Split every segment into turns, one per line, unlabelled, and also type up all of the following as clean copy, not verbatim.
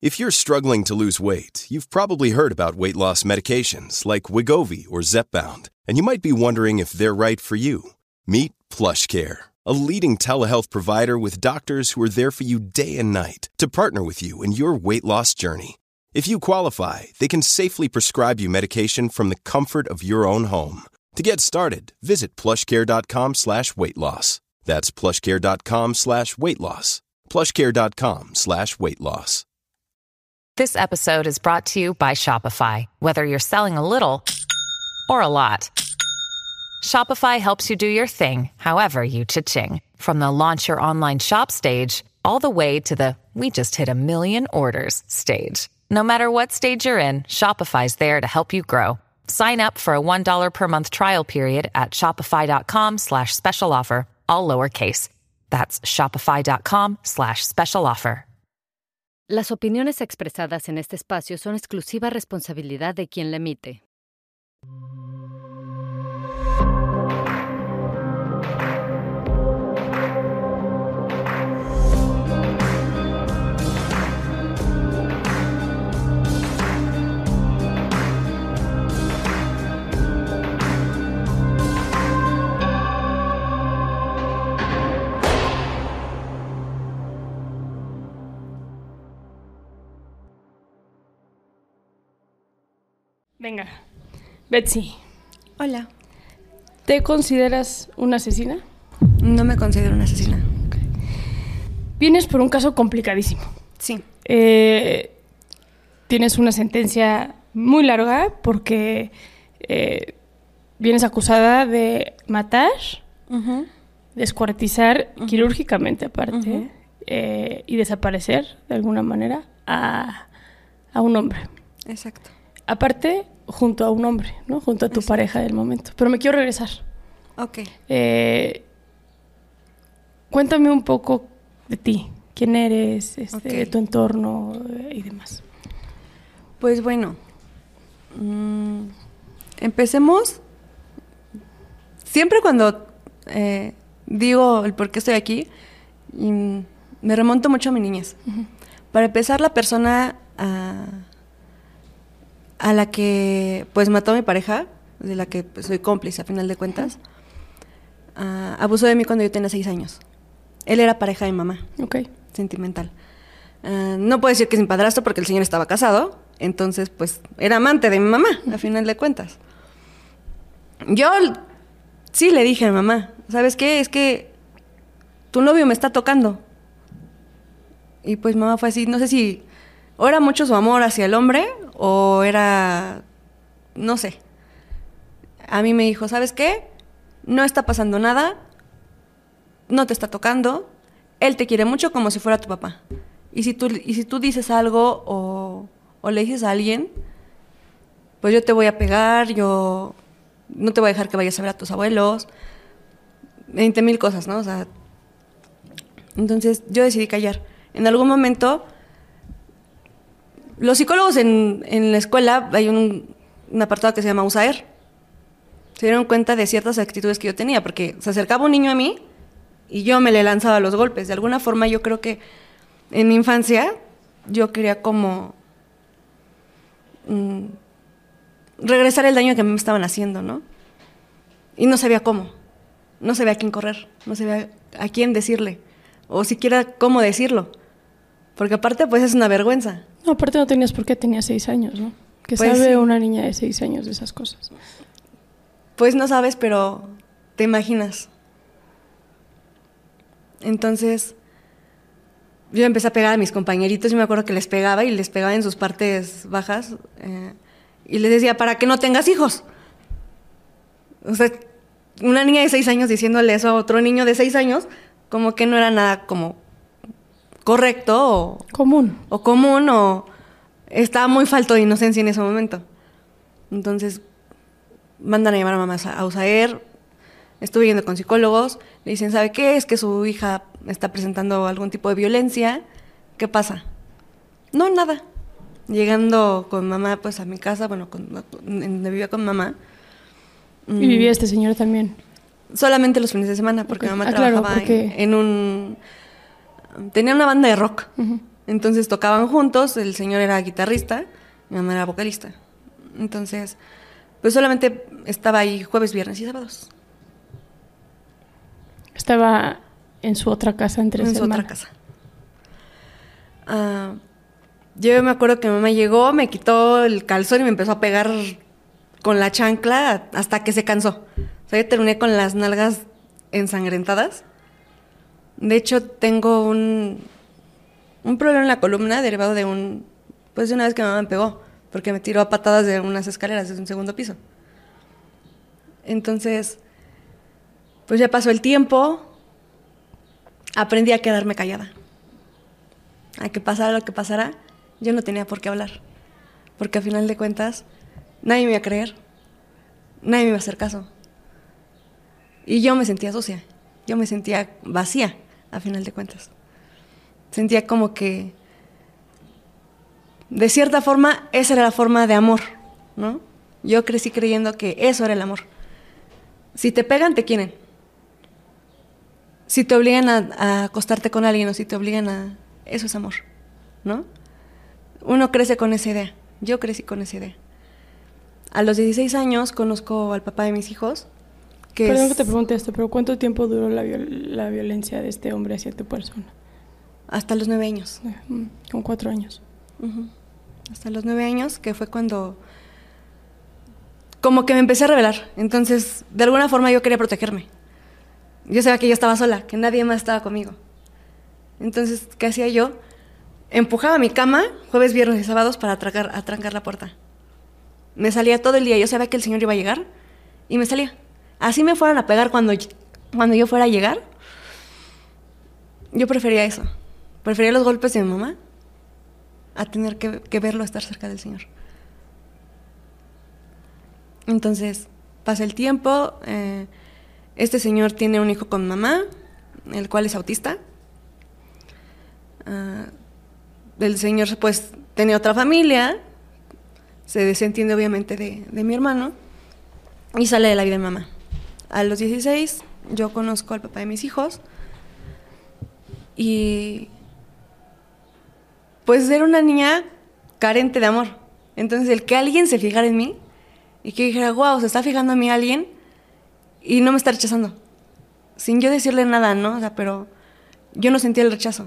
If you're struggling to lose weight, you've probably heard about weight loss medications like Wegovy or Zepbound, and you might be wondering if they're right for you. Meet PlushCare, a leading telehealth provider with doctors who are there for you day and night to partner with you in your weight loss journey. If you qualify, they can safely prescribe you medication from the comfort of your own home. To get started, visit plushcare.com/weightloss. That's plushcare.com/weightloss. plushcare.com/weightloss.
This episode is brought to you by Shopify. Whether you're selling a little or a lot, Shopify helps you do your thing, however you cha-ching. From the launch your online shop stage, all the way to the we just hit 1 million orders stage. No matter what stage you're in, Shopify's there to help you grow. Sign up for a $1 per month trial period at shopify.com/special offer, all lowercase. That's shopify.com/special offer.
Las opiniones expresadas en este espacio son exclusiva responsabilidad de quien la emite.
Venga, Betsy.
Hola.
¿Te consideras una asesina?
No me considero una asesina.
Okay. Vienes por un caso complicadísimo.
Sí.
Tienes una sentencia muy larga porque vienes acusada de matar, descuartizar quirúrgicamente aparte, y desaparecer de alguna manera a un hombre.
Exacto.
Aparte, junto a un hombre, ¿no? Junto a tu pareja del momento. Pero me quiero regresar.
Ok.
Cuéntame un poco de ti. ¿Quién eres? De tu entorno y demás.
Pues bueno, empecemos. Siempre cuando digo el por qué estoy aquí, me remonto mucho a mi niñez. Para empezar, la persona a la que pues mató a mi pareja, de la que pues, soy cómplice a final de cuentas, abusó de mí cuando yo tenía 6 años. Él era pareja de mi mamá.
Okay.
Sentimental. No puedo decir que es mi padrastro porque el señor estaba casado, entonces pues era amante de mi mamá, a final de cuentas. Yo sí le dije a mi mamá, ¿sabes qué? Es que tu novio me está tocando. Y pues mamá fue así, no sé si o era mucho su amor hacia el hombre o era, no sé. A mí me dijo, ¿sabes qué? No está pasando nada, no te está tocando, él te quiere mucho como si fuera tu papá. Y si tú dices algo o le dices a alguien, pues yo te voy a pegar, yo no te voy a dejar que vayas a ver a tus abuelos, 20,000 cosas, ¿no? O sea, entonces yo decidí callar. En algún momento, los psicólogos en la escuela, hay un apartado que se llama USAER, se dieron cuenta de ciertas actitudes que yo tenía, porque se acercaba un niño a mí y yo me le lanzaba los golpes. De alguna forma yo creo que en mi infancia yo quería como regresar el daño que me estaban haciendo, ¿no? Y no sabía cómo, no sabía a quién correr, no sabía a quién decirle, o siquiera cómo decirlo, porque aparte pues es una vergüenza.
No, aparte no tenías por qué, tenías 6 años, ¿no? ¿Qué
pues
sabe
sí.
una niña de 6 años de esas cosas?
Pues no sabes, pero te imaginas. Entonces, yo empecé a pegar a mis compañeritos y me acuerdo que les pegaba y les pegaba en sus partes bajas y les decía, para que no tengas hijos. O sea, una niña de 6 años diciéndole eso a otro niño de 6 años, como que no era nada como correcto
común
o estaba muy falto de inocencia en ese momento. Entonces mandan a llamar a mamá a USAER, estuve yendo con psicólogos, le dicen, ¿sabe qué? Es que su hija está presentando algún tipo de violencia, ¿qué pasa? No, nada. Llegando con mamá pues a mi casa, bueno, donde vivía con mamá.
¿Y vivía este señor también?
Solamente los fines de semana, porque mamá trabajaba
claro, porque...
tenía una banda de rock. Entonces tocaban juntos, el señor era guitarrista, mi mamá era vocalista. Entonces, pues solamente estaba ahí jueves, viernes y sábados.
Estaba en su otra casa entre
En su otra casa. Yo me acuerdo que mi mamá llegó, me quitó el calzón y me empezó a pegar con la chancla hasta que se cansó. O sea, yo terminé con las nalgas ensangrentadas. De hecho, tengo un problema en la columna derivado de pues de una vez que mi mamá me pegó, porque me tiró a patadas de unas escaleras desde un segundo piso. Entonces, pues ya pasó el tiempo, aprendí a quedarme callada. A que pasara lo que pasara, yo no tenía por qué hablar. Porque a final de cuentas, nadie me iba a creer, nadie me iba a hacer caso. Y yo me sentía sucia, yo me sentía vacía, a final de cuentas. Sentía como que, de cierta forma, esa era la forma de amor, ¿no? Yo crecí creyendo que eso era el amor. Si te pegan, te quieren. Si te obligan a acostarte con alguien o si te obligan a... Eso es amor, ¿no? Uno crece con esa idea. Yo crecí con esa idea. A los 16 años conozco al papá de mis hijos.
Perdón que te pregunte esto, pero ¿cuánto tiempo duró la violencia de este hombre hacia tu persona?
Hasta los 9 años.
Con 4 años.
Uh-huh. Hasta los 9 años, que fue cuando... Como que me empecé a rebelar. Entonces, de alguna forma yo quería protegerme. Yo sabía que yo estaba sola, que nadie más estaba conmigo. Entonces, ¿qué hacía yo? Empujaba mi cama jueves, viernes y sábados para atrancar la puerta. Me salía todo el día. Yo sabía que el señor iba a llegar y me salía. Así me fueran a pegar cuando yo fuera a llegar. Yo prefería eso. Prefería los golpes de mi mamá a tener que verlo estar cerca del señor. Entonces, pasa el tiempo. Este señor tiene un hijo con mamá, el cual es autista. El señor pues tenía otra familia, se desentiende obviamente de mi hermano y sale de la vida de mamá. A los 16 yo conozco al papá de mis hijos y pues era una niña carente de amor. Entonces el que alguien se fijara en mí y que dijera, wow, se está fijando en mí alguien y no me está rechazando, sin yo decirle nada, ¿no? O sea, pero yo no sentía el rechazo.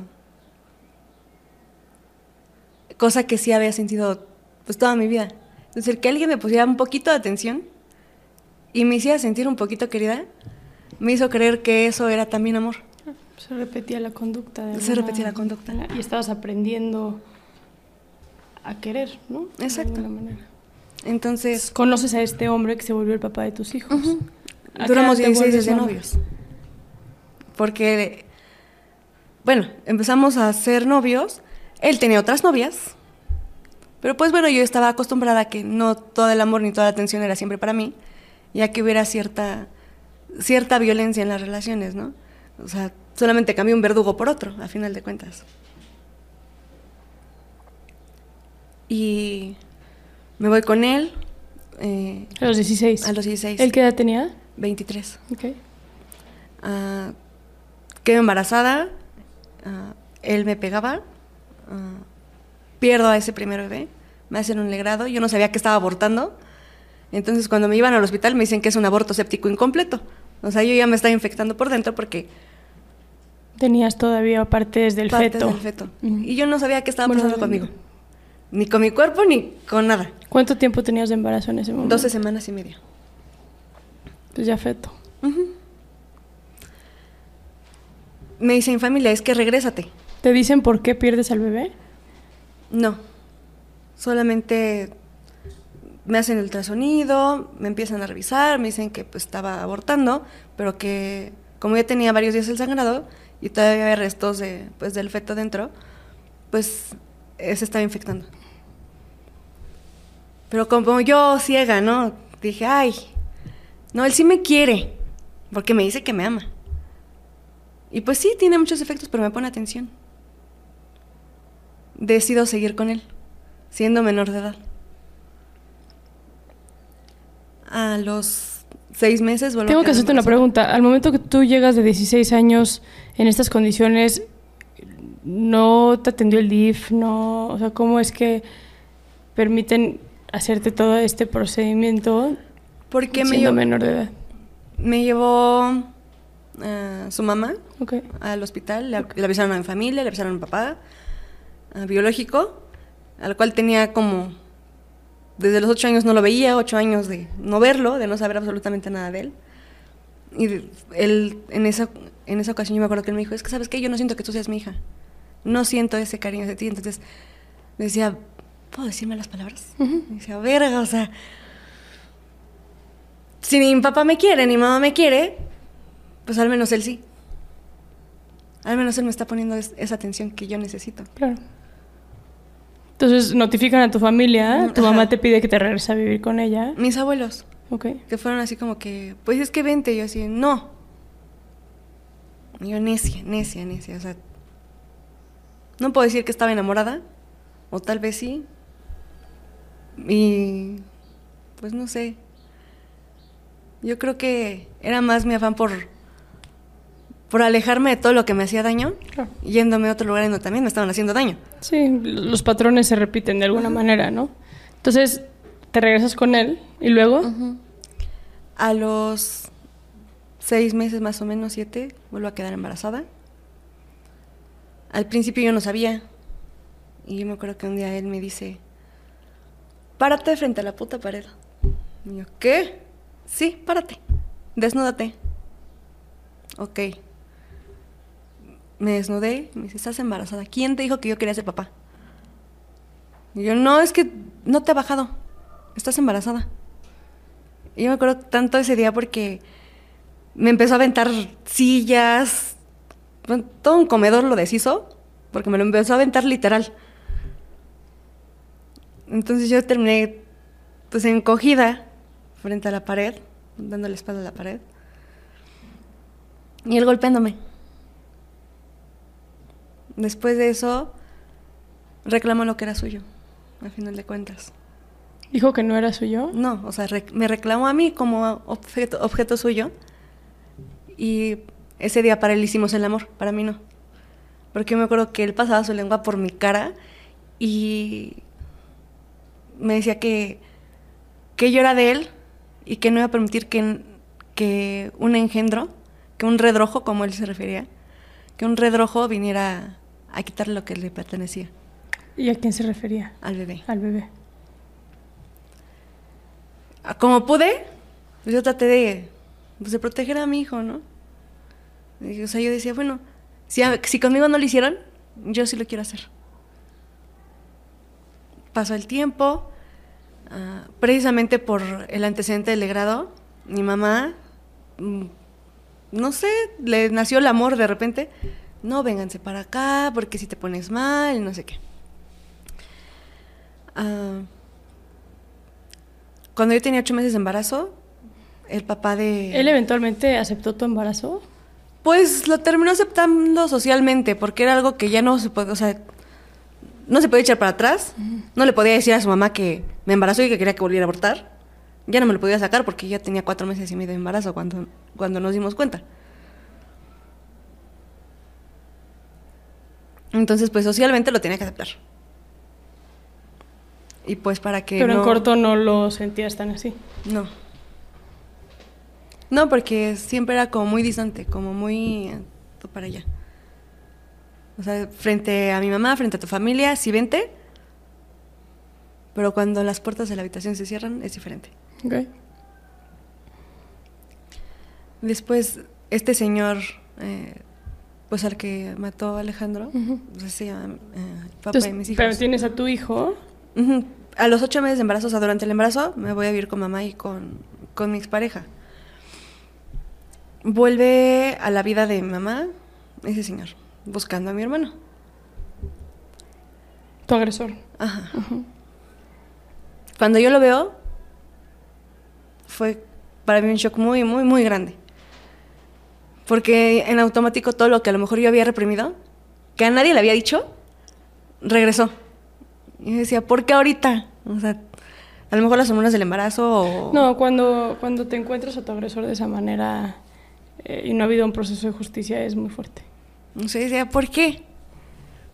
Cosa que sí había sentido pues toda mi vida. Entonces el que alguien me pusiera un poquito de atención y me hiciera sentir un poquito querida, me hizo creer que eso era también amor.
Se repetía la conducta.
Se repetía la conducta.
Y estabas aprendiendo a querer, ¿no?
Exacto.
De alguna manera.
Entonces...
Conoces a este hombre que se volvió el papá de tus hijos.
Uh-huh. Duramos 16 años de novios. Porque, bueno, empezamos a ser novios. Él tenía otras novias. Pero pues bueno, yo estaba acostumbrada a que no todo el amor ni toda la atención era siempre para mí. Ya que hubiera cierta violencia en las relaciones, ¿no? O sea, solamente cambié un verdugo por otro, a final de cuentas. Y me voy con él.
A los 16.
A los 16.
¿Él qué edad tenía?
23.
Ok.
Quedo embarazada. Él me pegaba. Pierdo a ese primer bebé. Me hacen un legrado. Yo no sabía que estaba abortando. Entonces, cuando me iban al hospital, me dicen que es un aborto séptico incompleto. O sea, yo ya me estaba infectando por dentro porque...
Tenías todavía partes del feto.
Uh-huh. Y yo no sabía qué estaba pasando conmigo. Ni con mi cuerpo, ni con nada.
¿Cuánto tiempo tenías de embarazo en ese momento?
12 semanas y media.
Pues ya feto.
Uh-huh. Me dicen, familia, es que regrésate.
¿Te dicen por qué pierdes al bebé?
No. Solamente me hacen el ultrasonido, me empiezan a revisar, me dicen que pues, estaba abortando, pero que como ya tenía varios días el sangrado y todavía había restos del feto dentro, pues se estaba infectando. Pero como yo ciega, ¿no? Dije, ay, no, él sí me quiere, porque me dice que me ama. Y pues sí, tiene muchos efectos, pero me pone atención. Decido seguir con él, siendo menor de edad. A los 6 meses vuelvo
Tengo que hacerte una pregunta. Al momento que tú llegas de 16 años en estas condiciones, no te atendió el DIF, no, o sea, ¿cómo es que permiten hacerte todo este procedimiento
Porque
siendo menor de edad?
Me llevó su mamá
Okay.
al hospital, le avisaron a mi familia, le avisaron a mi papá, biológico, al cual tenía como, desde los 8 años no lo veía, 8 años de no verlo, de no saber absolutamente nada de él. Y él, en esa ocasión yo me acuerdo que él me dijo, es que ¿sabes qué? Yo no siento que tú seas mi hija, no siento ese cariño de ti. Entonces me decía, ¿puedo decirme las palabras? Me decía, verga, o sea, si ni mi papá me quiere, ni mi mamá me quiere, pues al menos él sí. Al menos él me está poniendo esa atención que yo necesito.
Claro. Entonces notifican a tu familia, tu mamá te pide que te regreses a vivir con ella.
Mis abuelos,
Okay.
que fueron así como que, pues es que vente. Y yo así, no. Y yo necia. O sea, no puedo decir que estaba enamorada, o tal vez sí. Y pues no sé. Yo creo que era más mi afán por alejarme de todo lo que me hacía daño,
Claro.
yéndome a otro lugar en donde también me estaban haciendo daño.
Sí, los patrones se repiten de alguna manera, ¿no? Entonces, te regresas con él y luego...
A los 6 meses más o menos, 7, vuelvo a quedar embarazada. Al principio yo no sabía. Y yo me acuerdo que un día él me dice, párate frente a la puta pared. Y yo, ¿qué? Sí, párate, desnúdate. Ok. Me desnudé, me dice, ¿estás embarazada? ¿Quién te dijo que yo quería ser papá? Y yo, no, es que no te ha bajado, estás embarazada. Y yo me acuerdo tanto ese día porque me empezó a aventar sillas, bueno, todo un comedor lo deshizo, porque me lo empezó a aventar literal. Entonces yo terminé pues encogida frente a la pared, dando la espalda a la pared, y él golpeándome. Después de eso, reclamó lo que era suyo, al final de cuentas.
¿Dijo que no era suyo?
No, o sea, me reclamó a mí como objeto suyo, y ese día para él hicimos el amor, para mí no. Porque yo me acuerdo que él pasaba su lengua por mi cara y me decía que yo era de él y que no iba a permitir que un engendro, que un redrojo, como él se refería, que un redrojo viniera a quitarle lo que le pertenecía.
¿Y a quién se refería?
Al bebé.
Al bebé.
Como pude, pues yo traté de proteger a mi hijo, ¿no? Y, o sea, yo decía, bueno, si conmigo no lo hicieron, yo sí lo quiero hacer. Pasó el tiempo, precisamente por el antecedente del legrado, mi mamá, no sé, le nació el amor de repente. No, vénganse para acá, porque si te pones mal, no sé qué. Cuando yo tenía 8 meses de embarazo, el papá de...
¿Él eventualmente aceptó tu embarazo?
Pues lo terminó aceptando socialmente, porque era algo que ya no se puede, o sea, no se podía echar para atrás. No le podía decir a su mamá que me embarazó y que quería que volviera a abortar. Ya no me lo podía sacar porque ya tenía 4 meses y medio de embarazo cuando nos dimos cuenta. Entonces, pues socialmente lo tenía que aceptar. Y pues para que
Pero en corto no lo sentías tan así.
No. No, porque siempre era como muy distante, como muy tú para allá. O sea, frente a mi mamá, frente a tu familia, sí vente. Pero cuando las puertas de la habitación se cierran, es diferente.
Okay.
Después, este señor, pues al que mató a Alejandro, pues se llama papá de mis hijos.
Pero tienes a tu hijo.
A los 8 meses de embarazo, o sea, durante el embarazo, me voy a vivir con mamá y con mi expareja. Vuelve a la vida de mi mamá ese señor, buscando a mi hermano.
Tu agresor.
Ajá. Cuando yo lo veo, fue para mí un shock muy, muy, muy grande. Porque en automático todo lo que a lo mejor yo había reprimido, que a nadie le había dicho, regresó. Y yo decía, ¿por qué ahorita? O sea, a lo mejor las hormonas del embarazo o...
No, cuando te encuentras a tu agresor de esa manera y no ha habido un proceso de justicia es muy fuerte.
No sé, decía, ¿por qué?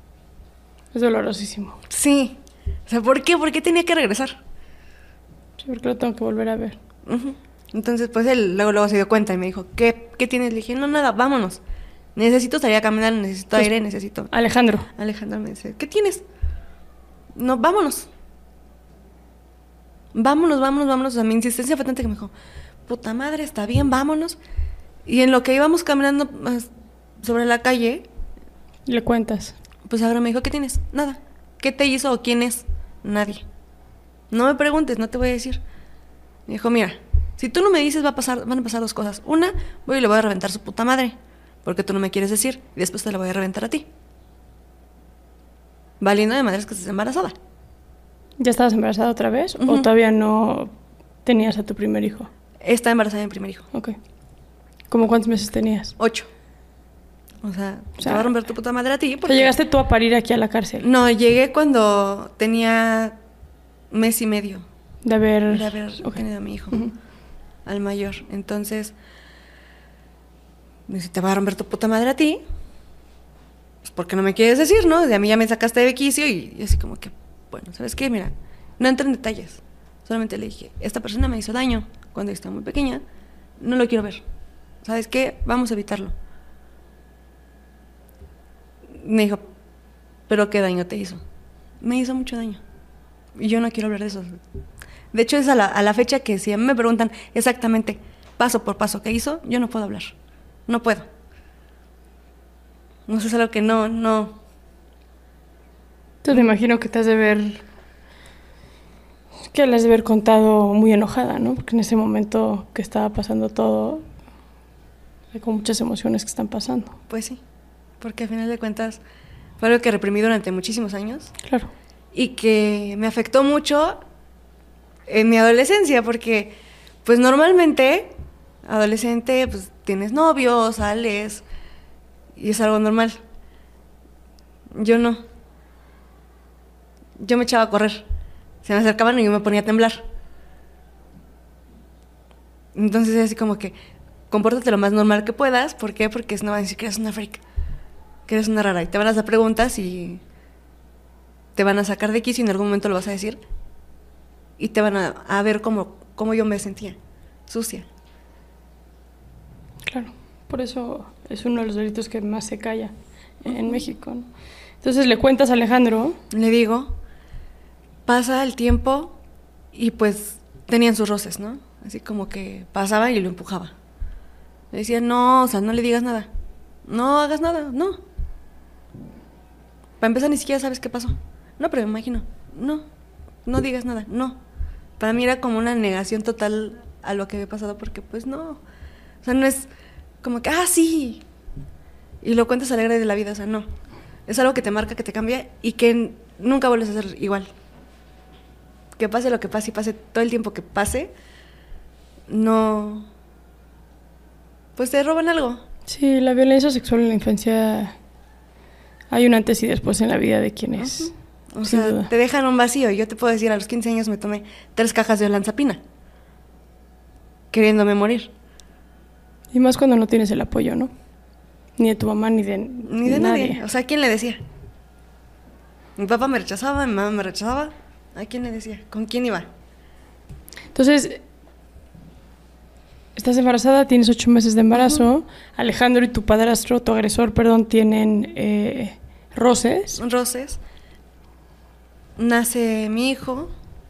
Es dolorosísimo.
Sí. O sea, ¿por qué? ¿Por qué tenía que regresar?
Sí, porque lo tengo que volver a ver.
Uh-huh. Entonces, pues él luego se dio cuenta y me dijo, ¿qué tienes? Le dije, no, nada, vámonos. Necesito salir a caminar, necesito aire, necesito...
Alejandro
me dice, ¿qué tienes? No, vámonos. Vámonos. O sea, mi insistencia fue tanta que me dijo, puta madre, está bien, vámonos. Y en lo que íbamos caminando sobre la calle...
Le cuentas.
Pues ahora me dijo, ¿qué tienes? Nada. ¿Qué te hizo o quién es? Nadie. No me preguntes, no te voy a decir. Me dijo, mira, si tú no me dices van a pasar dos cosas. Una, voy y le voy a reventar su puta madre, porque tú no me quieres decir, y después te la voy a reventar a ti. Valiendo de madres que estés embarazada.
¿Ya estabas embarazada otra vez? ¿O todavía no tenías a tu primer hijo?
Estaba embarazada de mi primer hijo.
Ok. ¿Cómo cuántos meses tenías? 8.
O sea, te va a romper tu puta madre a ti.
Porque... ¿Llegaste tú a parir aquí a la cárcel?
No, llegué cuando tenía mes y medio
de haber
tenido a mi hijo, al mayor. Entonces, si te va a romper tu puta madre a ti, pues porque no me quieres decir, ¿no? De a mí ya me sacaste de quicio y así como que, bueno, ¿sabes qué? Mira, no entré en detalles. Solamente le dije, esta persona me hizo daño cuando yo estaba muy pequeña, no lo quiero ver. ¿Sabes qué? Vamos a evitarlo. Me dijo, ¿pero qué daño te hizo? Me hizo mucho daño. Y yo no quiero hablar de eso. De hecho, es a la fecha que si a mí me preguntan exactamente, paso por paso, ¿qué hizo? Yo no puedo hablar. No puedo. No sé, es algo que no.
Entonces me imagino que que le has de haber contado muy enojada, ¿no? Porque en ese momento que estaba pasando todo, hay como muchas emociones que están pasando.
Pues sí, porque al final de cuentas fue algo que reprimí durante muchísimos años.
Claro.
Y que me afectó mucho en mi adolescencia, porque pues normalmente, adolescente, pues tienes novio, sales, y es algo normal. Yo no. Yo me echaba a correr. Se me acercaban y yo me ponía a temblar. Entonces es así como que, compórtate lo más normal que puedas. ¿Por qué? Porque no van a decir que eres una freak, que eres una rara. Y te van a hacer preguntas y te van a sacar de quicio y en algún momento lo vas a decir. Y te van a ver cómo yo me sentía, sucia.
Claro, por eso es uno de los delitos que más se calla en México, ¿no? Entonces le cuentas a Alejandro.
Le digo, pasa el tiempo y pues tenían sus roces, ¿no? Así como que pasaba y lo empujaba. Le decía, no, o sea, no le digas nada. No hagas nada, no. Para empezar, ni siquiera sabes qué pasó. No, pero me imagino. No digas nada, no. Para mí era como una negación total a lo que había pasado porque pues no. O sea, no es como que, sí. Y lo cuentas alegre de la vida, o sea, no. Es algo que te marca, que te cambia y que nunca vuelves a ser igual. Que pase lo que pase y pase todo el tiempo que pase, no... Pues te roban algo.
Sí, la violencia sexual en la infancia hay un antes y después en la vida de quienes...
O sea, duda. Te dejan un vacío. Yo te puedo decir, a los 15 años me tomé 3 cajas de olanzapina, queriéndome morir.
Y más cuando no tienes el apoyo, ¿no? Ni de tu mamá, ni de
nadie. O sea, ¿a quién le decía? Mi papá me rechazaba, mi mamá me rechazaba. ¿A quién le decía? ¿Con quién iba?
Entonces, estás embarazada, tienes 8 meses de embarazo. Alejandro y tu padrastro, tu agresor, perdón, tienen roces.
Roces. Nace mi hijo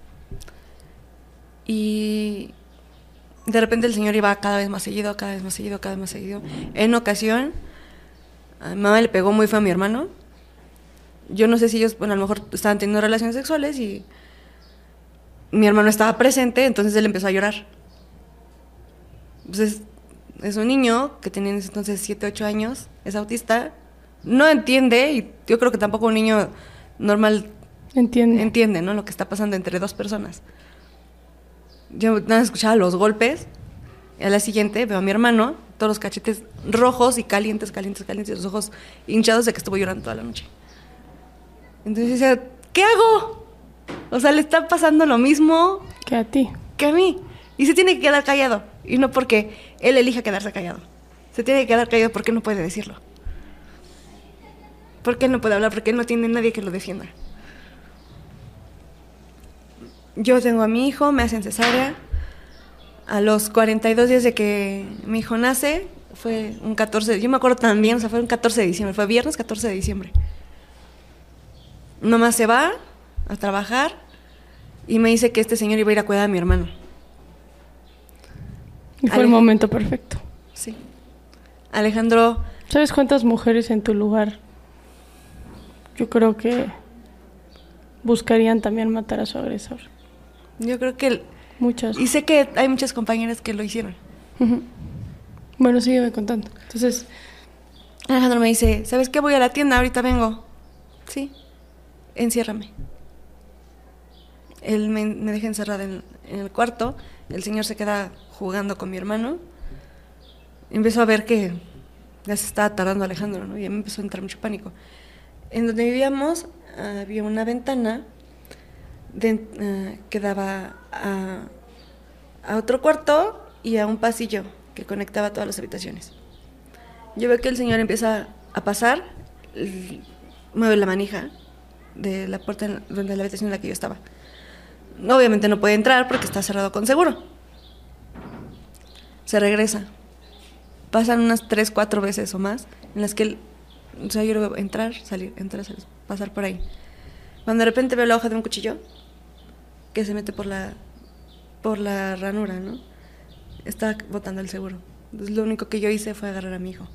y de repente el señor iba cada vez más seguido. En ocasión, a mi mamá le pegó muy feo a mi hermano. Yo no sé si ellos, bueno, a lo mejor estaban teniendo relaciones sexuales y mi hermano estaba presente, entonces él empezó a llorar. Entonces, es un niño que tenía entonces 7, 8 años, es autista, no entiende, y yo creo que tampoco un niño normal entiende, ¿no? Lo que está pasando entre 2 personas. Yo nada más escuchaba los golpes, y a la siguiente veo a mi hermano, todos los cachetes rojos y calientes, y los ojos hinchados de que estuvo llorando toda la noche. Entonces decía, ¿qué hago? O sea, le está pasando lo mismo
que a ti,
que a mí. Y se tiene que quedar callado. Y no porque él elija quedarse callado. Se tiene que quedar callado porque no puede decirlo. Porque él no puede hablar, porque él no tiene nadie que lo defienda. Yo tengo a mi hijo, me hacen cesárea. A los 42 días de que mi hijo nace, fue un 14, yo me acuerdo también, o sea, fue un 14 de diciembre, fue viernes 14 de diciembre. Nomás se va a trabajar y me dice que este señor iba a ir a cuidar a mi hermano.
Y fue el momento perfecto.
Sí. Alejandro...
¿Sabes cuántas mujeres en tu lugar? Yo creo que buscarían también matar a su agresor.
Yo creo que...
Muchas.
Y sé que hay muchas compañeras que lo hicieron.
Uh-huh. Bueno, sígueme contando. Entonces,
Alejandro me dice, ¿sabes qué? Voy a la tienda, ahorita vengo. Sí, enciérrame. Él me deja encerrada en el cuarto. El señor se queda jugando con mi hermano. Empezó a ver que ya se estaba tardando Alejandro, ¿no? Y a mí me empezó a entrar mucho pánico. En donde vivíamos había una ventana que daba a otro cuarto y a un pasillo que conectaba todas las habitaciones. Yo veo que el señor empieza a pasar, mueve la manija de la puerta de la habitación en la que yo estaba. Obviamente no puede entrar porque está cerrado con seguro. Se regresa. Pasan unas 3, 4 veces o más en las que él, o sea, yo lo veo entrar, salir, pasar por ahí. Cuando de repente veo la hoja de un cuchillo que se mete por la ranura, ¿no? Está botando el seguro. Entonces lo único que yo hice fue agarrar a mi hijo.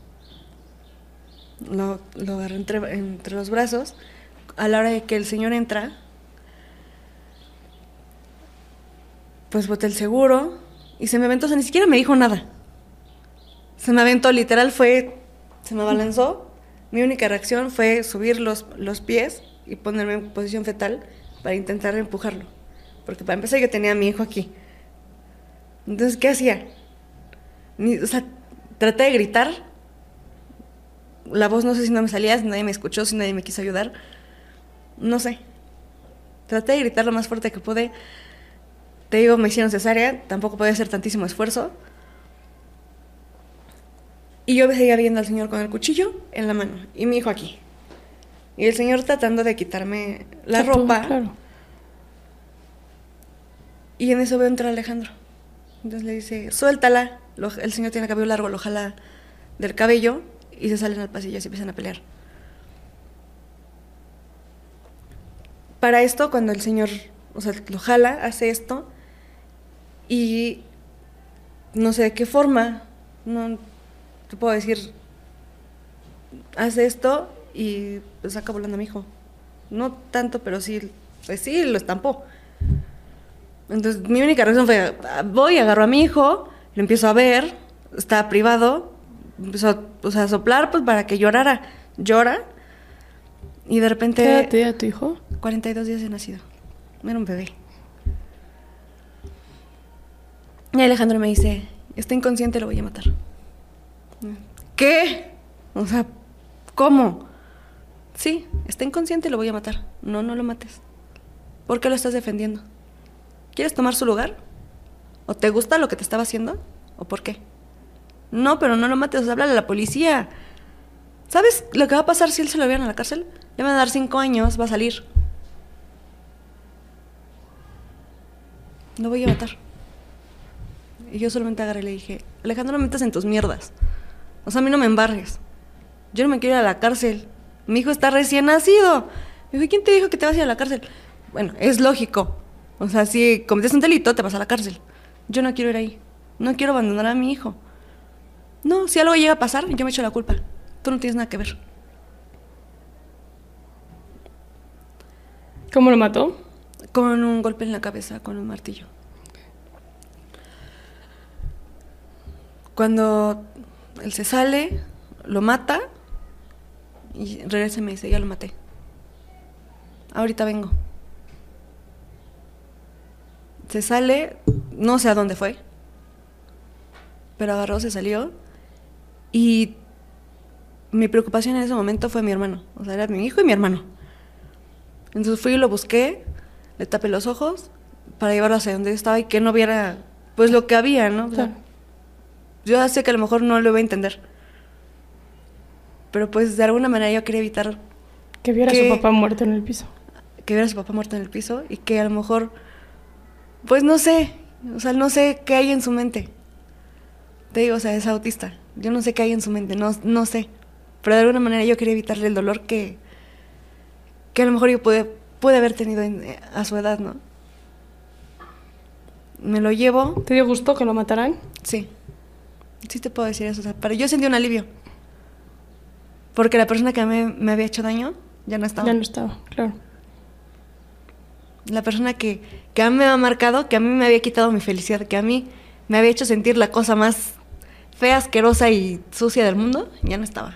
Lo agarré entre los brazos. A la hora de que el señor entra, pues boté el seguro y se me aventó, o sea, ni siquiera me dijo nada. Se me aventó, literal se me abalanzó. Mi única reacción fue subir los pies y ponerme en posición fetal para intentar empujarlo. Porque para empezar yo tenía a mi hijo aquí. Entonces, ¿qué hacía? O sea, traté de gritar. La voz no sé si no me salía, si nadie me escuchó, si nadie me quiso ayudar. No sé. Traté de gritar lo más fuerte que pude. Te digo, me hicieron cesárea, tampoco podía hacer tantísimo esfuerzo. Y yo seguía viendo al señor con el cuchillo en la mano y mi hijo aquí. Y el señor tratando de quitarme la ropa.
Claro.
Y en eso veo entrar a Alejandro. Entonces le dice, suéltala. El señor tiene el cabello largo, lo jala del cabello y se salen al pasillo y se empiezan a pelear. Para esto, cuando el señor, o sea, lo jala, hace esto y no sé de qué forma, no te puedo decir, hace esto y pues saca volando a mi hijo. No tanto, pero sí, pues sí, lo estampó. Entonces mi única reacción fue, voy, agarro a mi hijo, lo empiezo a ver, está privado, empezó a soplar pues para que llorara. Llora y de repente...
¿Qué edad tenía tu hijo?
42 días de nacido. Era un bebé. Y Alejandro me dice, está inconsciente, lo voy a matar. ¿Qué? O sea, ¿cómo? Sí, está inconsciente, lo voy a matar. No lo mates. ¿Por qué lo estás defendiendo? ¿Quieres tomar su lugar? ¿O te gusta lo que te estaba haciendo? ¿O por qué? No, pero no lo mates, o sea, háblale a la policía. ¿Sabes lo que va a pasar si él se lo llevan a la cárcel? Le van a dar 5 años, va a salir. Lo voy a matar. Y yo solamente agarré y le dije, Alejandro, no me metas en tus mierdas. O sea, a mí no me embarres. Yo no me quiero ir a la cárcel. Mi hijo está recién nacido. Me dijo, ¿quién te dijo que te vas a ir a la cárcel? Bueno, es lógico. O sea, si cometes un delito, te vas a la cárcel. Yo no quiero ir ahí. No quiero abandonar a mi hijo. No, si algo llega a pasar, yo me echo la culpa. Tú no tienes nada que ver.
¿Cómo lo mató?
Con un golpe en la cabeza, con un martillo. Cuando él se sale, lo mata y regresa y me dice, ya lo maté. Ahorita vengo. Se sale, no sé a dónde fue, pero agarró, se salió y mi preocupación en ese momento fue mi hermano. O sea, era mi hijo y mi hermano. Entonces fui y lo busqué, le tapé los ojos para llevarlo hacia donde estaba y que no viera pues lo que había, ¿no? O sea, yo sé que a lo mejor no lo iba a entender, pero pues de alguna manera yo quería evitar
Que viera a su papá muerto en el piso.
Que viera a su papá muerto en el piso y que a lo mejor, pues no sé, o sea, no sé qué hay en su mente. Te digo, o sea, es autista. Yo no sé qué hay en su mente, no sé. Pero de alguna manera yo quería evitarle el dolor que a lo mejor yo pude haber tenido a su edad, ¿no? Me lo llevo.
¿Te dio gusto que lo mataran?
Sí. Sí te puedo decir eso. O sea, pero yo sentí un alivio. Porque la persona que me había hecho daño ya no estaba.
Ya no estaba, claro.
La persona que a mí me había marcado, que a mí me había quitado mi felicidad, que a mí me había hecho sentir la cosa más fea, asquerosa y sucia del mundo, ya no estaba.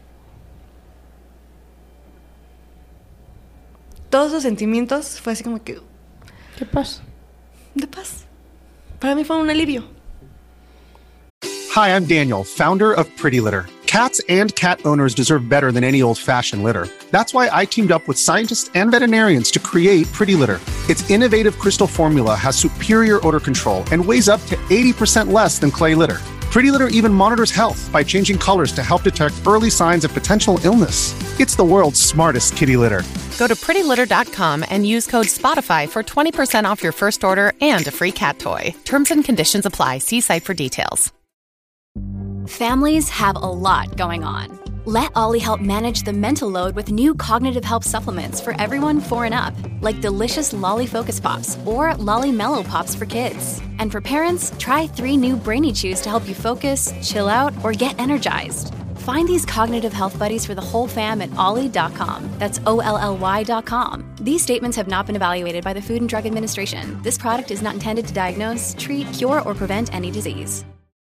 Todos esos sentimientos fue así como que...
¿Qué pasa?
De paz. Para mí fue un alivio.
Hi, I'm Daniel, founder of Pretty Litter. Cats and cat owners deserve better than any old-fashioned litter. That's why I teamed up with scientists and veterinarians to create Pretty Litter. Its innovative crystal formula has superior odor control and weighs up to 80% less than clay litter. Pretty Litter even monitors health by changing colors to help detect early signs of potential illness. It's the world's smartest kitty litter.
Go to prettylitter.com and use code SPOTIFY for 20% off your first order and a free cat toy. Terms and conditions apply. See site for details.
Families have a lot going on. Let Ollie help manage the mental load with new cognitive help supplements for everyone 4 and up, like delicious Lolly Focus Pops or Lolly Mellow Pops for kids. And for parents, try 3 new Brainy Chews to help you focus, chill out, or get energized. Find these cognitive health buddies for the whole fam at ollie.com. That's OLLY.com. These statements have not been evaluated by the Food and Drug Administration. This product is not intended to diagnose, treat, cure, or prevent any disease.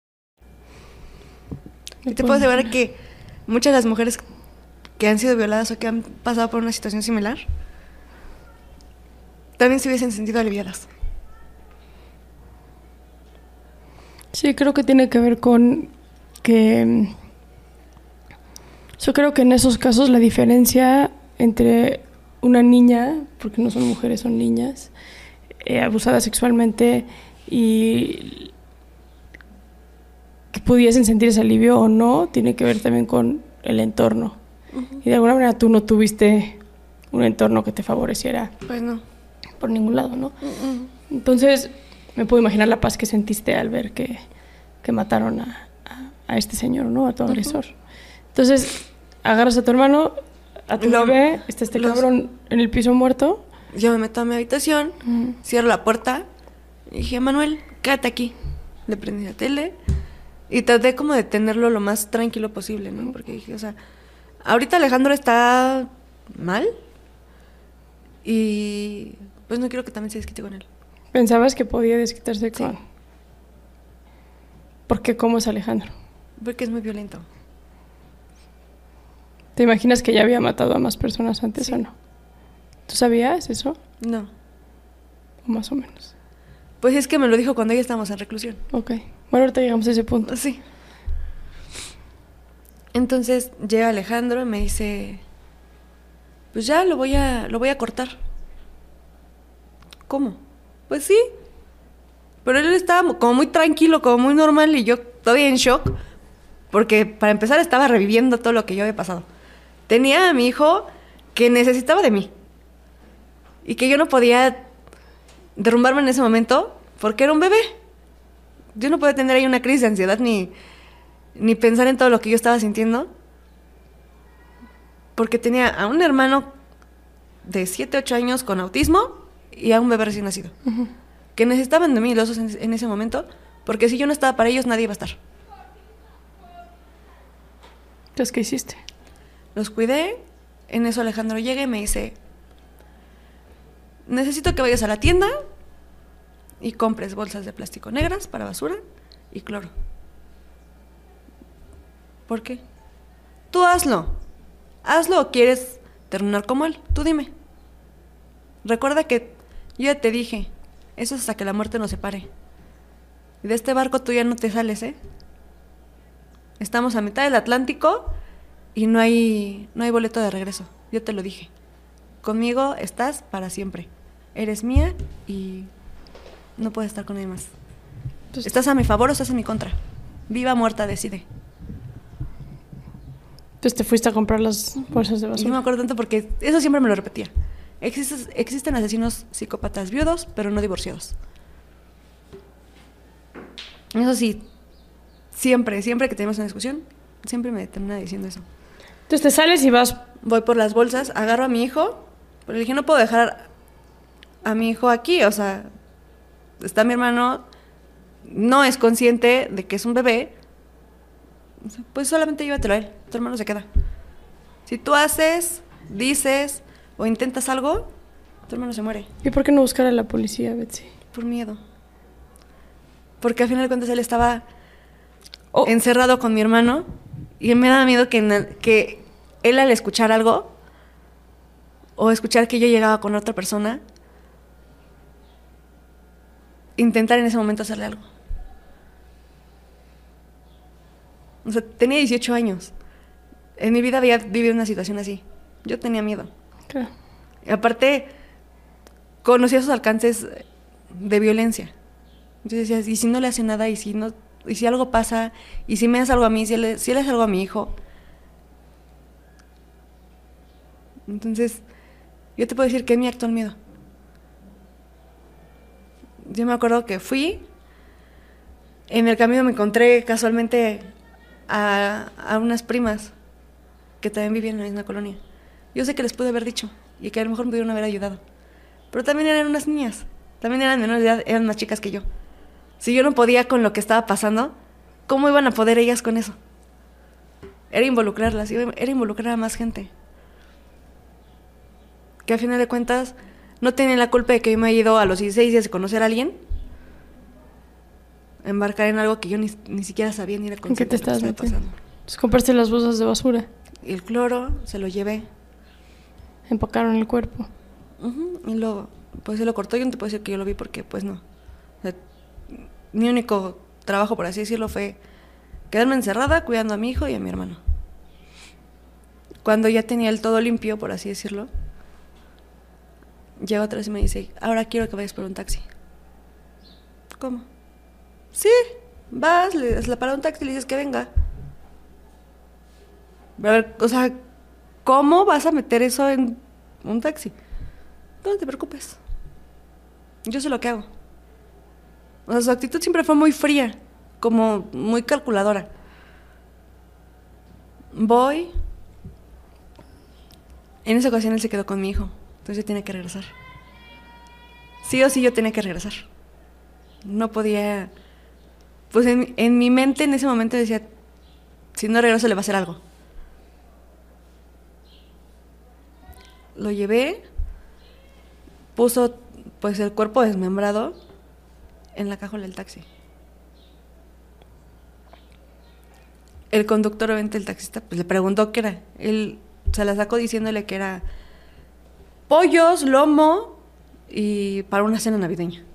Y te puedo asegurar que muchas de las mujeres que han sido violadas o que han pasado por una situación similar también se hubiesen sentido aliviadas.
Sí, creo que tiene que ver con que... Yo creo que en esos casos la diferencia entre una niña, porque no son mujeres, son niñas, abusada sexualmente y que pudiesen sentir ese alivio o no, tiene que ver también con el entorno. Uh-huh. Y de alguna manera tú no tuviste un entorno que te favoreciera.
Pues no.
Por ningún lado, ¿no? Uh-huh. Entonces, me puedo imaginar la paz que sentiste al ver que mataron a este señor, ¿no? A tu agresor. Uh-huh. Entonces, agarras a tu hermano, a tu bebé, está este cabrón en el piso muerto.
Yo me meto a mi habitación, cierro la puerta y dije, Manuel, quédate aquí. Le prendí la tele y traté como de tenerlo lo más tranquilo posible, ¿no? Porque dije, o sea, ahorita Alejandro está mal y pues no quiero que también se desquite con él.
¿Pensabas que podía desquitarse con...? ¿Por qué? ¿Cómo es Alejandro?
Porque es muy violento.
¿Te imaginas que ya había matado a más personas antes o no? ¿Tú sabías eso?
No.
O más o menos.
Pues es que me lo dijo cuando ya estábamos en reclusión.
Ok. Bueno, ahorita llegamos a ese punto.
Sí. Entonces llega Alejandro y me dice, pues ya lo voy a cortar. ¿Cómo? Pues sí. Pero él estaba como muy tranquilo, como muy normal y yo todavía en shock. Porque para empezar estaba reviviendo todo lo que yo había pasado. Tenía a mi hijo que necesitaba de mí. Y que yo no podía derrumbarme en ese momento porque era un bebé. Yo no podía tener ahí una crisis de ansiedad ni pensar en todo lo que yo estaba sintiendo. Porque tenía a un hermano de 7, 8 años con autismo y a un bebé recién nacido. Uh-huh. Que necesitaban de mí los dos en ese momento, porque si yo no estaba para ellos, nadie iba a estar.
Entonces, ¿qué hiciste?
Los cuidé. En eso Alejandro llega y me dice, necesito que vayas a la tienda y compres bolsas de plástico negras para basura y cloro. ¿Por qué? Tú hazlo. Hazlo o quieres terminar como él. Tú dime. Recuerda que yo ya te dije, eso es hasta que la muerte nos separe. Y de este barco tú ya no te sales, ¿eh? Estamos a mitad del Atlántico y no hay boleto de regreso. Yo te lo dije. Conmigo estás para siempre. Eres mía y no puedes estar con nadie más. Entonces, ¿estás a mi favor o estás en mi contra? Viva o muerta, decide.
Entonces te fuiste a comprar las bolsas de
Y
basura.
no me acuerdo tanto porque eso siempre me lo repetía. Existen asesinos psicópatas viudos, pero no divorciados. Eso sí, siempre que tenemos una discusión, siempre me termina diciendo eso.
Entonces te sales y vas...
Voy por las bolsas, agarro a mi hijo, pero le dije, no puedo dejar a mi hijo aquí, o sea, está mi hermano, no es consciente de que es un bebé, pues solamente llévatelo a él, tu hermano se queda. Si tú haces, dices o intentas algo, tu hermano se muere.
¿Y por qué no buscar a la policía, Betsy?
Por miedo. Porque al final de cuentas él estaba encerrado con mi hermano y me daba miedo que él al escuchar algo o escuchar que yo llegaba con otra persona, intentar en ese momento hacerle algo. O sea, tenía 18 años. En mi vida había vivido una situación así. Yo tenía miedo.
Claro.
Y aparte, conocía sus alcances de violencia. Entonces decía, ¿y si no le hace nada? ¿Y si algo pasa? ¿Y si me hace algo a mí? ¿Si él hace algo a mi hijo? Entonces, yo te puedo decir que es mi actual miedo. Yo me acuerdo que fui, en el camino me encontré casualmente a unas primas que también vivían en la misma colonia. Yo sé que les pude haber dicho y que a lo mejor me pudieron haber ayudado, pero también eran unas niñas, también eran menores de edad, eran más chicas que yo. Si yo no podía con lo que estaba pasando, ¿cómo iban a poder ellas con eso? Era involucrarlas, era involucrar a más gente. Que al final de cuentas no tienen la culpa de que yo me haya ido a los 16 días de conocer a alguien, embarcar en algo que yo ni siquiera sabía ni era consciente.
¿En qué te estabas
de lo que estaba
metiendo? Entonces compraste las bolsas de basura.
Y el cloro se lo llevé.
Empacaron el cuerpo.
Y luego, pues se lo cortó. Yo no te puedo decir que yo lo vi porque, pues no. O sea, mi único trabajo, por así decirlo, fue quedarme encerrada cuidando a mi hijo y a mi hermano. Cuando ya tenía el todo limpio, por así decirlo, llega otra vez y me dice, ahora quiero que vayas por un taxi. ¿Cómo? Sí, vas, le para un taxi y le dices que venga. A ver, o sea, ¿cómo vas a meter eso en un taxi? No te preocupes. Yo sé lo que hago. O sea, su actitud siempre fue muy fría, como muy calculadora. Voy. En esa ocasión él se quedó con mi hijo, entonces yo tenía que regresar. Sí o sí yo tenía que regresar. No podía... Pues en mi mente en ese momento decía, si no regreso le va a hacer algo. Lo llevé, puso pues el cuerpo desmembrado en la cajuela del taxi. El conductor, obviamente el taxista, pues le preguntó qué era. Él se la sacó diciéndole que era pollos, lomo y para una cena navideña.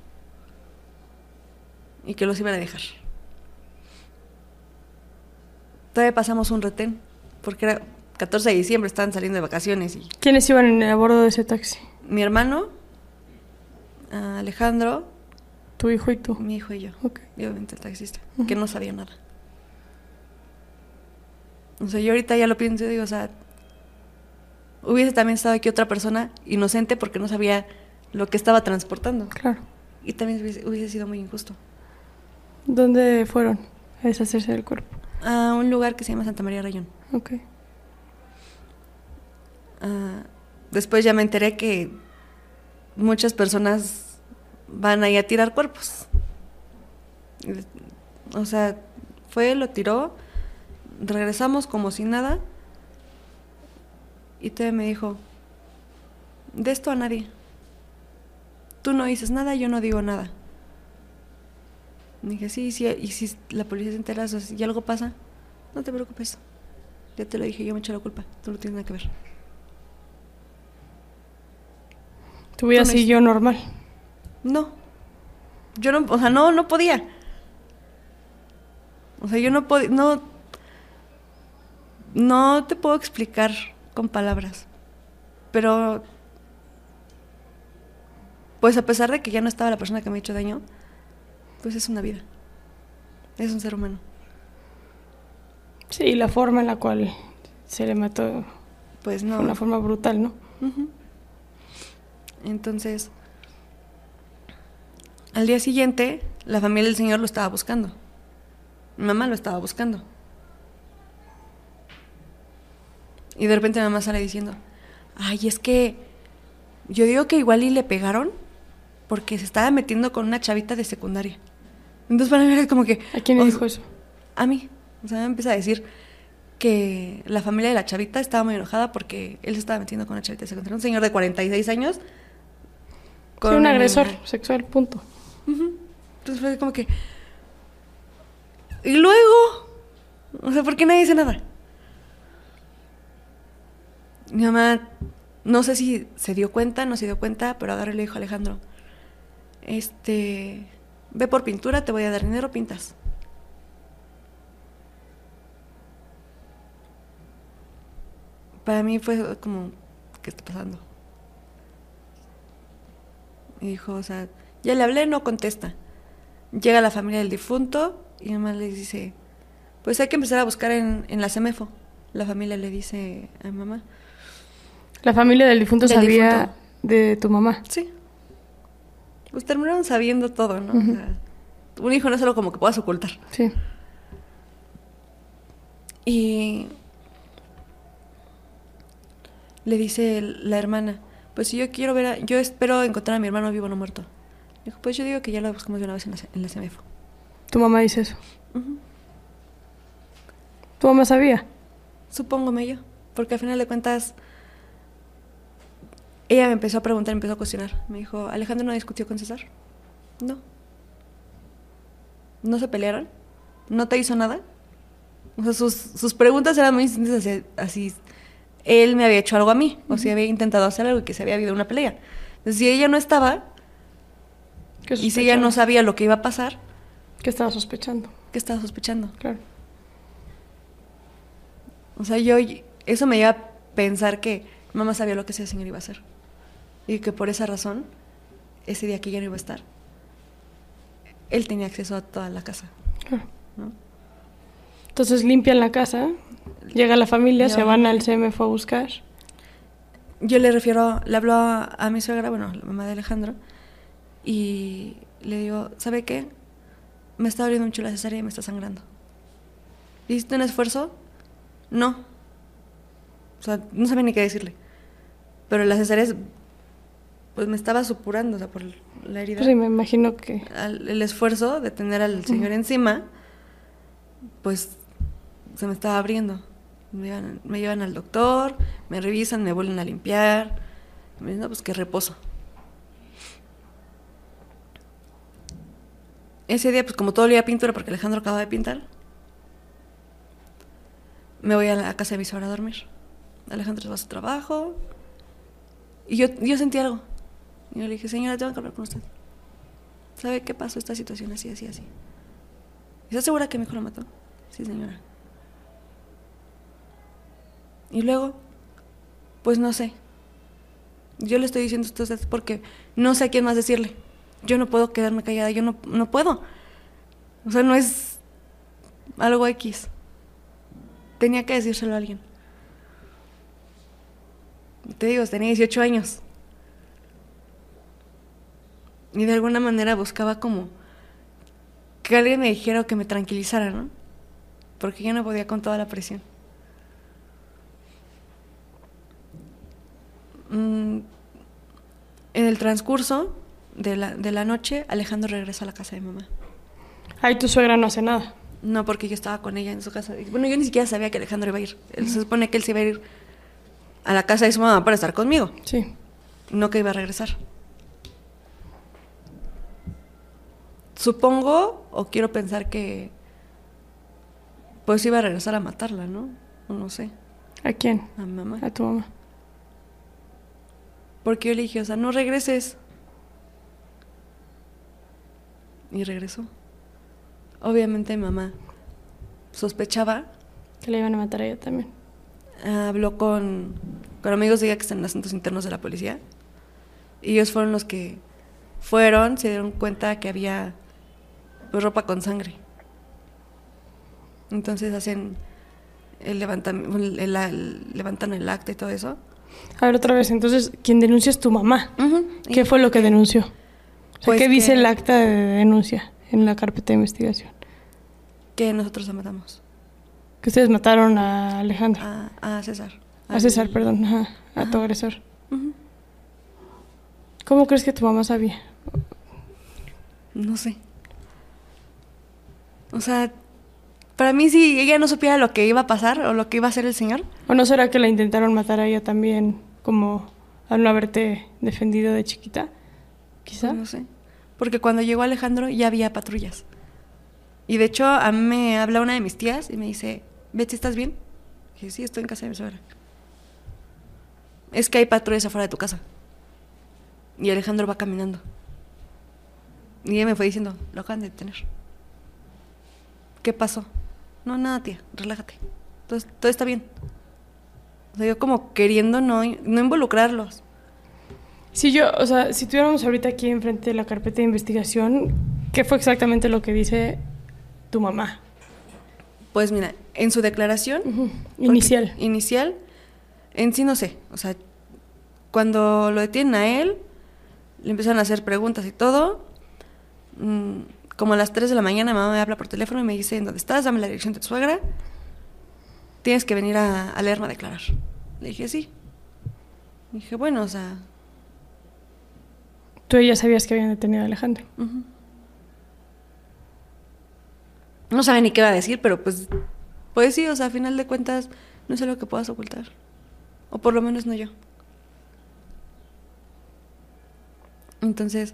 Y que los iban a dejar. Todavía pasamos un retén, porque era 14 de diciembre, estaban saliendo de vacaciones. Y
¿Quiénes iban a bordo de ese taxi?
mi hermano, Alejandro,
¿Tu hijo y tú?
mi hijo y yo.
Ok.
Y obviamente el taxista, que no sabía nada. O sea, yo ahorita ya lo pienso y digo, o sea, hubiese también estado aquí otra persona inocente porque no sabía lo que estaba transportando.
Claro.
Y también hubiese sido muy injusto.
¿Dónde fueron a deshacerse del cuerpo?
A un lugar que se llama Santa María Rayón.
Ok.
Después ya me enteré que muchas personas van ahí a tirar cuerpos. O sea, lo tiró, regresamos como si nada, y todavía me dijo, de esto a nadie. Tú no dices nada, yo no digo nada. Me dije, sí, y si la policía se entera, o sea, si algo pasa, no te preocupes. Ya te lo dije, yo me echo la culpa, tú no tienes nada que ver.
¿Tu vida
Tú no
siguió normal?
No. Yo no, o sea, no podía. O sea, yo no podía, no te puedo explicar con palabras. Pero, pues a pesar de que ya no estaba la persona que me ha hecho daño, pues es una vida. Es un ser humano.
Sí, la forma en la cual se le mató
Pues no.
de una forma brutal, ¿no?
Uh-huh. Entonces, al día siguiente, la familia del señor lo estaba buscando. Mi mamá lo estaba buscando. Y de repente mi mamá sale diciendo, ay, es que yo digo que igual y le pegaron porque se estaba metiendo con una chavita de secundaria. Entonces para mí era como que...
¿A quién le dijo eso?
A mí. O sea, me empieza a decir que la familia de la chavita estaba muy enojada porque él se estaba metiendo con una chavita de secundaria. Un señor de 46 años.
Con un agresor sexual, punto.
Uh-huh. Entonces fue como que... Y luego... O sea, ¿por qué nadie dice nada? Mi mamá, no sé si se dio cuenta, no se dio cuenta, pero agarró y le dijo a Alejandro, ve por pintura, te voy a dar dinero, pintas. Para mí fue como, ¿qué está pasando? Y dijo, o sea, ya le hablé, no contesta. Llega la familia del difunto y mi mamá le dice, pues hay que empezar a buscar en la CEMEFO. La familia le dice a mi mamá.
¿La familia del difunto sabía de tu mamá?
Sí. Pues terminaron sabiendo todo, ¿no?
Uh-huh.
O sea, un hijo no es algo como que puedas ocultar.
Sí.
Y le dice la hermana, pues si yo quiero ver, yo espero encontrar a mi hermano vivo o no muerto. Dijo, pues yo digo que ya lo buscamos de una vez en la CEMEFO.
¿Tu mamá dice eso?
Uh-huh.
¿Tu mamá sabía?
Supóngome yo, porque al final de cuentas ella me empezó a preguntar, me empezó a cuestionar. Me dijo, ¿Alejandro no discutió con César? No. ¿No se pelearon? ¿No te hizo nada? O sea, sus preguntas eran muy distintas así. Él me había hecho algo a mí, o si había intentado hacer algo y que se había habido una pelea. Entonces, si ella no estaba, y si ella no sabía lo que iba a pasar...
¿Qué estaba sospechando?
¿Qué estaba sospechando?
Claro.
O sea, eso me lleva a pensar que mamá sabía lo que ese señor iba a hacer. Y que por esa razón, ese día que ella no iba a estar, él tenía acceso a toda la casa.
Claro.
¿No?
Entonces limpian la casa, llega la familia, se van al CEMEFO a buscar.
Yo le hablo a mi suegra, bueno, la mamá de Alejandro, y le digo, ¿sabe qué? Me está doliendo mucho la cesárea y me está sangrando. ¿Hiciste un esfuerzo? No. O sea, no sabía ni qué decirle. Pero la cesárea, pues me estaba supurando, o sea, por la herida.
Sí, me imagino que...
El esfuerzo de tener al señor encima, pues se me estaba abriendo. Me llevan al doctor, me revisan, me vuelven a limpiar. Me dicen, no, pues que reposo. Ese día, pues como todo el día pintura, porque Alejandro acaba de pintar, me voy a la casa de mi suegra a dormir. Alejandro se va a su trabajo. Y yo sentí algo. Y yo le dije, señora, tengo que hablar con usted. ¿Sabe qué pasó esta situación así, así, así? ¿Estás segura que mi hijo lo mató? Sí, señora. Y luego, pues no sé. Yo le estoy diciendo esto a usted porque no sé a quién más decirle. Yo no puedo quedarme callada, yo no puedo. O sea, no es algo X. Tenía que decírselo a alguien. Te digo, tenía 18 años. Y de alguna manera buscaba como que alguien me dijera o que me tranquilizara, ¿no? Porque yo no podía con toda la presión. En el transcurso de la noche, Alejandro regresa a la casa de mi mamá.
Ahí tu suegra no hace nada.
No, porque yo estaba con ella en su casa. Bueno, yo ni siquiera sabía que Alejandro iba a ir. Se supone que él se iba a ir a la casa de su mamá para estar conmigo.
Sí.
No que iba a regresar. Supongo, o quiero pensar que pues iba a regresar a matarla, ¿no? O no sé.
¿A quién?
A mi mamá.
A tu mamá.
Porque yo le dije, o sea, no regreses. Y regresó. Obviamente mi mamá sospechaba.
Que le iban a matar a ella también.
Habló con amigos de ella que están en asuntos internos de la policía. Y ellos fueron los que se dieron cuenta que había pues, ropa con sangre. Entonces hacen levantan el acta y todo eso.
A ver, otra vez, entonces, quien denuncia es tu mamá.
Uh-huh.
¿Qué fue lo que denunció? O sea,
Pues
¿qué dice el acta de denuncia en la carpeta de investigación?
Que nosotros la matamos.
Que ustedes mataron a Alejandro.
A César.
A César, perdón. Ajá, a tu agresor.
Uh-huh.
¿Cómo crees que tu mamá sabía?
No sé. O sea, para mí, si ella no supiera lo que iba a pasar o lo que iba a hacer el señor.
¿O no será que la intentaron matar a ella también, como al no haberte defendido de chiquita? Quizá.
Pues no sé. Porque cuando llegó Alejandro ya había patrullas. Y de hecho, a mí me habla una de mis tías y me dice, Betsy, ¿estás bien? Y dije, sí, estoy en casa de mi suegra. Es que hay patrullas afuera de tu casa. Y Alejandro va caminando. Y ella me fue diciendo, lo acaban de detener. ¿Qué pasó? No, nada, tía, relájate. Todo está bien. O sea, yo como queriendo no involucrarlos.
Si tuviéramos ahorita aquí enfrente de la carpeta de investigación, ¿qué fue exactamente lo que dice tu mamá?
Pues mira, en su declaración...
Uh-huh. Inicial,
en sí no sé. O sea, cuando lo detienen a él, le empiezan a hacer preguntas y todo. Como a las 3 de la mañana, mamá me habla por teléfono y me dice, ¿en dónde estás? Dame la dirección de tu suegra. Tienes que venir a Lerma a declarar. Le dije, sí. Dije, bueno, o sea...
Tú ya sabías que habían detenido a Alejandro.
Uh-huh. No sabe ni qué va a decir, pero pues sí, o sea, a final de cuentas, no es algo que puedas ocultar. O por lo menos no yo. Entonces,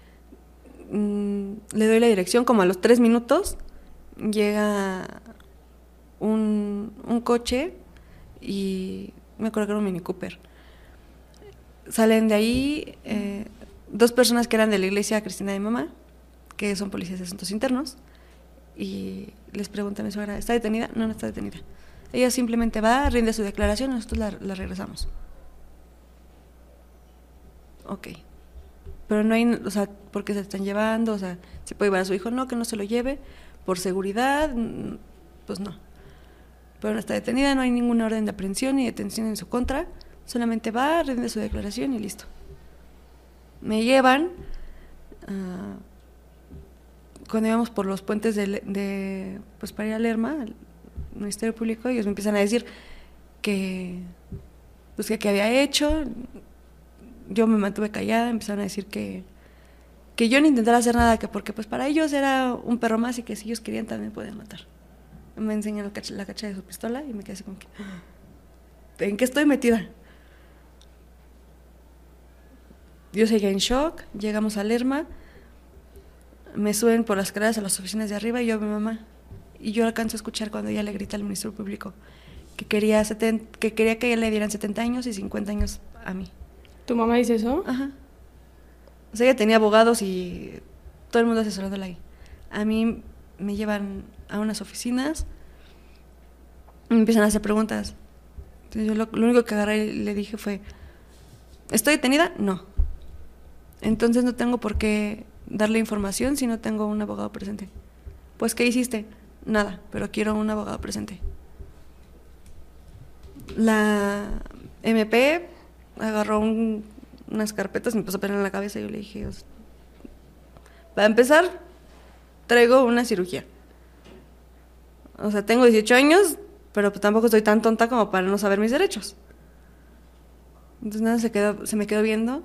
le doy la dirección, como a los 3 minutos, llega un coche y me acuerdo que era un Mini Cooper. Salen de ahí 2 personas que eran de la iglesia cristiana de mi mamá, que son policías de asuntos internos, y les pregunta a mi suegra, ¿está detenida? No, no está detenida. Ella simplemente va, rinde su declaración y nosotros la regresamos. Ok. Pero no hay, o sea, ¿por qué se están llevando? O sea, ¿se puede llevar a su hijo? No, que no se lo lleve, por seguridad, pues no. Pero no está detenida, no hay ninguna orden de aprehensión ni detención en su contra, solamente va, rinde su declaración y listo. Me llevan, cuando íbamos por los puentes pues para ir a Lerma, al Ministerio Público, ellos me empiezan a decir que había hecho. Yo me mantuve callada, empezaron a decir que yo no intentara hacer nada, que porque pues para ellos era un perro más y que si ellos querían también podían matar. Me enseñan la cacha de su pistola y me quedé así como que, ¿en qué estoy metida? Yo seguía en shock, llegamos a Lerma, me suben por las escaleras a las oficinas de arriba y yo a mi mamá. Y yo alcanzo a escuchar cuando ella le grita al Ministerio Público que quería que ella le dieran 70 años y 50 años a mí.
¿Tu mamá dice eso?
Ajá. O sea, ella tenía abogados y todo el mundo asesorándola ahí. A mí me llevan a unas oficinas y me empiezan a hacer preguntas. Entonces yo lo único que agarré y le dije fue, ¿estoy detenida? No. Entonces no tengo por qué darle información si no tengo un abogado presente. Pues, ¿qué hiciste? Nada, pero quiero un abogado presente. La MP agarró unas carpetas y me empezó a pegar en la cabeza y yo le dije, para empezar, traigo una cirugía. O sea, tengo 18 años, pero pues tampoco estoy tan tonta como para no saber mis derechos. Entonces nada, se me quedó viendo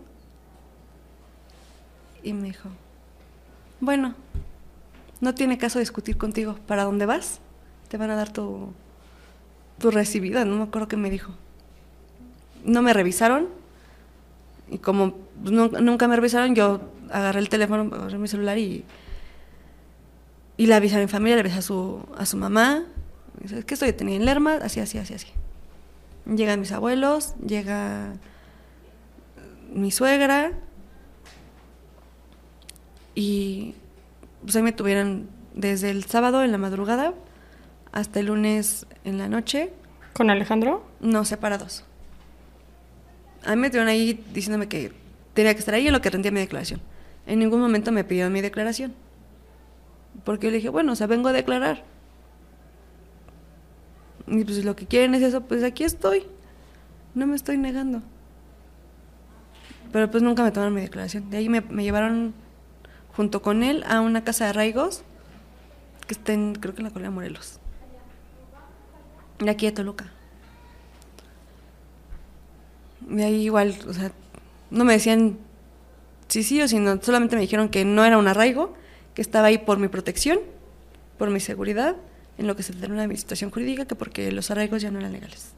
y me dijo, bueno, no tiene caso discutir contigo. ¿Para dónde vas? Te van a dar tu recibida, no me acuerdo qué me dijo. No me revisaron y como nunca me revisaron, yo agarré el teléfono, agarré mi celular y le avisé a mi familia, le avisé a su mamá. Es que estoy detenida en Lerma, así. Llegan mis abuelos, llega mi suegra y pues ahí me tuvieron desde el sábado en la madrugada hasta el lunes en la noche.
¿Con Alejandro?
No, separados. A mí me tuvieron ahí diciéndome que tenía que estar ahí en lo que rendía mi declaración. En ningún momento me pidieron mi declaración. Porque yo le dije, bueno, o sea, vengo a declarar. Y pues lo que quieren es eso, pues aquí estoy. No me estoy negando. Pero pues nunca me tomaron mi declaración. De ahí me llevaron junto con él a una casa de arraigos que está creo que en la colonia Morelos. De aquí de Toluca. De ahí igual, o sea, no me decían sí o sí, no, solamente me dijeron que no era un arraigo, que estaba ahí por mi protección, por mi seguridad, en lo que se determina de mi situación jurídica, que porque los arraigos ya no eran legales.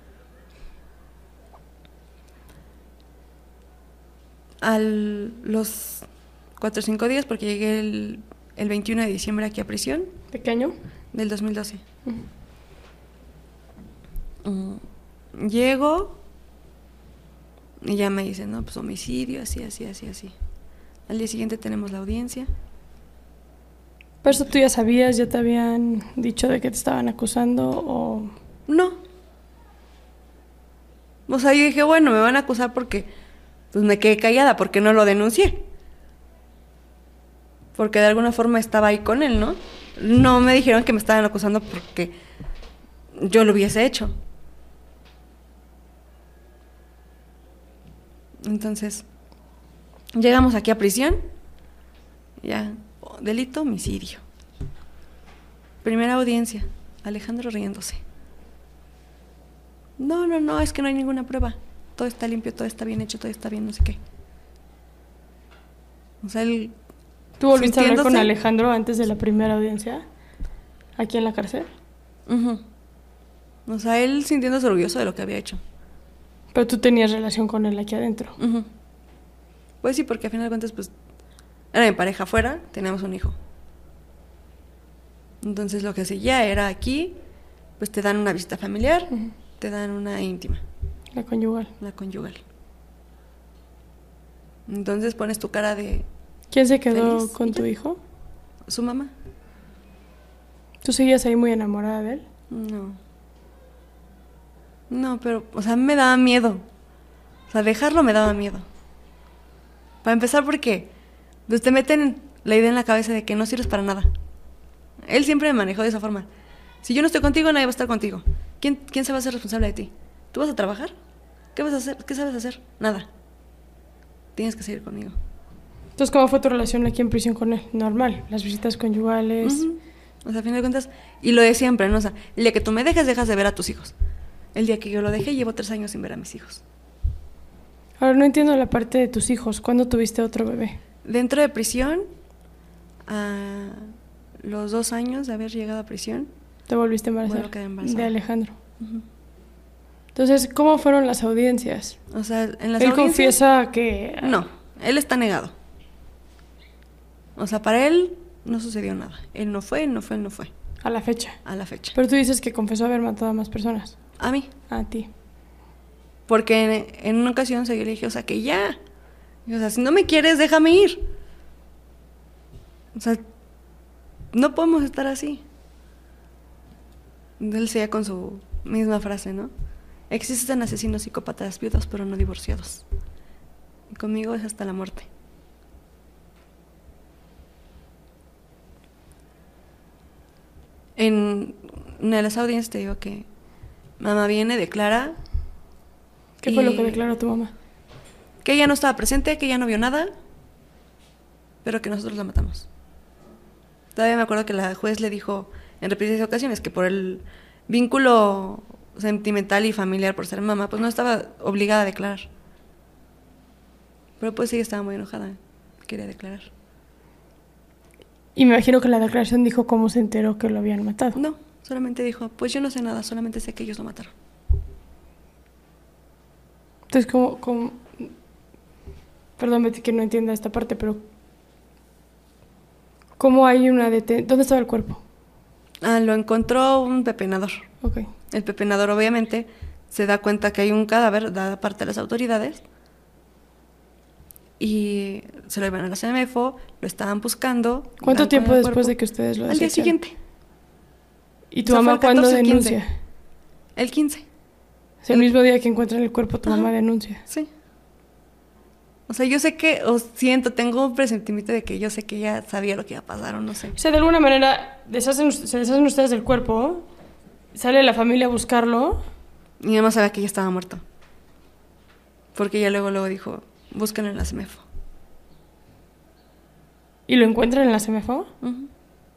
Los 4 o 5 días, porque llegué el 21 de diciembre aquí a prisión.
¿De qué año?
Del 2012. Llego y ya me dicen, no, pues homicidio, así. Al día siguiente tenemos la audiencia.
¿Pero eso tú ya sabías, ya te habían dicho de que te estaban acusando o...?
No. O sea, yo dije, bueno, me van a acusar porque pues me quedé callada, porque no lo denuncié. Porque de alguna forma estaba ahí con él, ¿no? No me dijeron que me estaban acusando porque yo lo hubiese hecho. Entonces, llegamos aquí a prisión, ya, delito, homicidio. Primera audiencia, Alejandro riéndose. No, es que no hay ninguna prueba. Todo está limpio, todo está bien hecho, todo está bien, no sé qué. O sea, él...
¿Tú volviste a hablar con Alejandro antes de la primera audiencia? ¿Aquí en la cárcel?
Uh-huh. O sea, él sintiéndose orgulloso de lo que había hecho.
Pero tú tenías relación con él aquí adentro.
Uh-huh. Pues sí, porque al final de cuentas, pues, era mi pareja afuera, teníamos un hijo. Entonces lo que seguía era aquí, pues te dan una visita familiar, uh-huh, te dan una íntima.
La conyugal.
La conyugal. Entonces pones tu cara de...
¿Quién se quedó con tu hijo?
Su mamá.
¿Tú seguías ahí muy enamorada de él?
No, pero, o sea, me daba miedo. O sea, dejarlo me daba miedo. Para empezar, porque pues, te meten la idea en la cabeza de que no sirves para nada. Él siempre me manejó de esa forma. Si yo no estoy contigo, nadie va a estar contigo. ¿Quién se va a hacer responsable de ti? ¿Tú vas a trabajar? ¿Qué vas a hacer? ¿Qué sabes hacer? Nada. Tienes que seguir conmigo.
Entonces, ¿cómo fue tu relación aquí en prisión con él? Normal, las visitas conyugales.
Uh-huh. O sea, a fin de cuentas, y lo de siempre, ¿no? O sea, el día que tú me dejas de ver a tus hijos. El día que yo lo dejé, llevo 3 años sin ver a mis hijos.
Ahora, no entiendo la parte de tus hijos. ¿Cuándo tuviste otro bebé?
Dentro de prisión, a los 2 años de haber llegado a prisión.
¿Te volviste embarazada?
Bueno, quedé embarazada.
De Alejandro.
Uh-huh.
Entonces, ¿cómo fueron las audiencias?
O sea, en las
él
audiencias...
confiesa que...
No, él está negado. O sea, para él no sucedió nada. Él no fue.
A la fecha.
A la fecha.
Pero tú dices que confesó haber matado a más personas.
A mí.
A ti.
Porque en una ocasión yo le dije, o sea, que ya. O sea, si no me quieres, déjame ir. O sea, no podemos estar así. Él seguía con su misma frase, ¿no? Existen asesinos psicópatas viudos, pero no divorciados. Y conmigo es hasta la muerte. En una de las audiencias te digo que mamá viene, declara.
¿Qué fue lo que declaró tu mamá?
Que ella no estaba presente, que ella no vio nada, pero que nosotros la matamos. Todavía me acuerdo que la juez le dijo en repetidas ocasiones que por el vínculo sentimental y familiar por ser mamá, pues no estaba obligada a declarar. Pero pues ella estaba muy enojada, quería declarar.
Y me imagino que la declaración dijo cómo se enteró que lo habían matado.
No, solamente dijo, pues yo no sé nada, solamente sé que ellos lo mataron.
Entonces, ¿cómo? Perdón, Betty, que no entienda esta parte, pero ¿cómo hay una detención? ¿Dónde estaba el cuerpo?
Lo encontró un pepenador.
Okay.
El pepenador obviamente se da cuenta que hay un cadáver, da parte a las autoridades, y se lo llevan a la CEMEFO, lo estaban buscando.
¿Cuánto tiempo después de que ustedes lo
desecharon? Al día siguiente.
¿Y tu mamá cuándo denuncia?
15. El 15.
Es el mismo día que encuentran el cuerpo, tu mamá denuncia.
Sí. O sea, yo sé que, o siento, tengo un presentimiento de que yo sé que ella sabía lo que iba a pasar, o no sé.
O sea, de alguna manera se deshacen ustedes del cuerpo, Sale la familia a buscarlo.
Y mi mamá sabía que ya estaba muerto. Porque ella luego dijo, búsquenlo en la CEMEFO.
¿Y lo encuentran en la CEMEFO?
Uh-huh.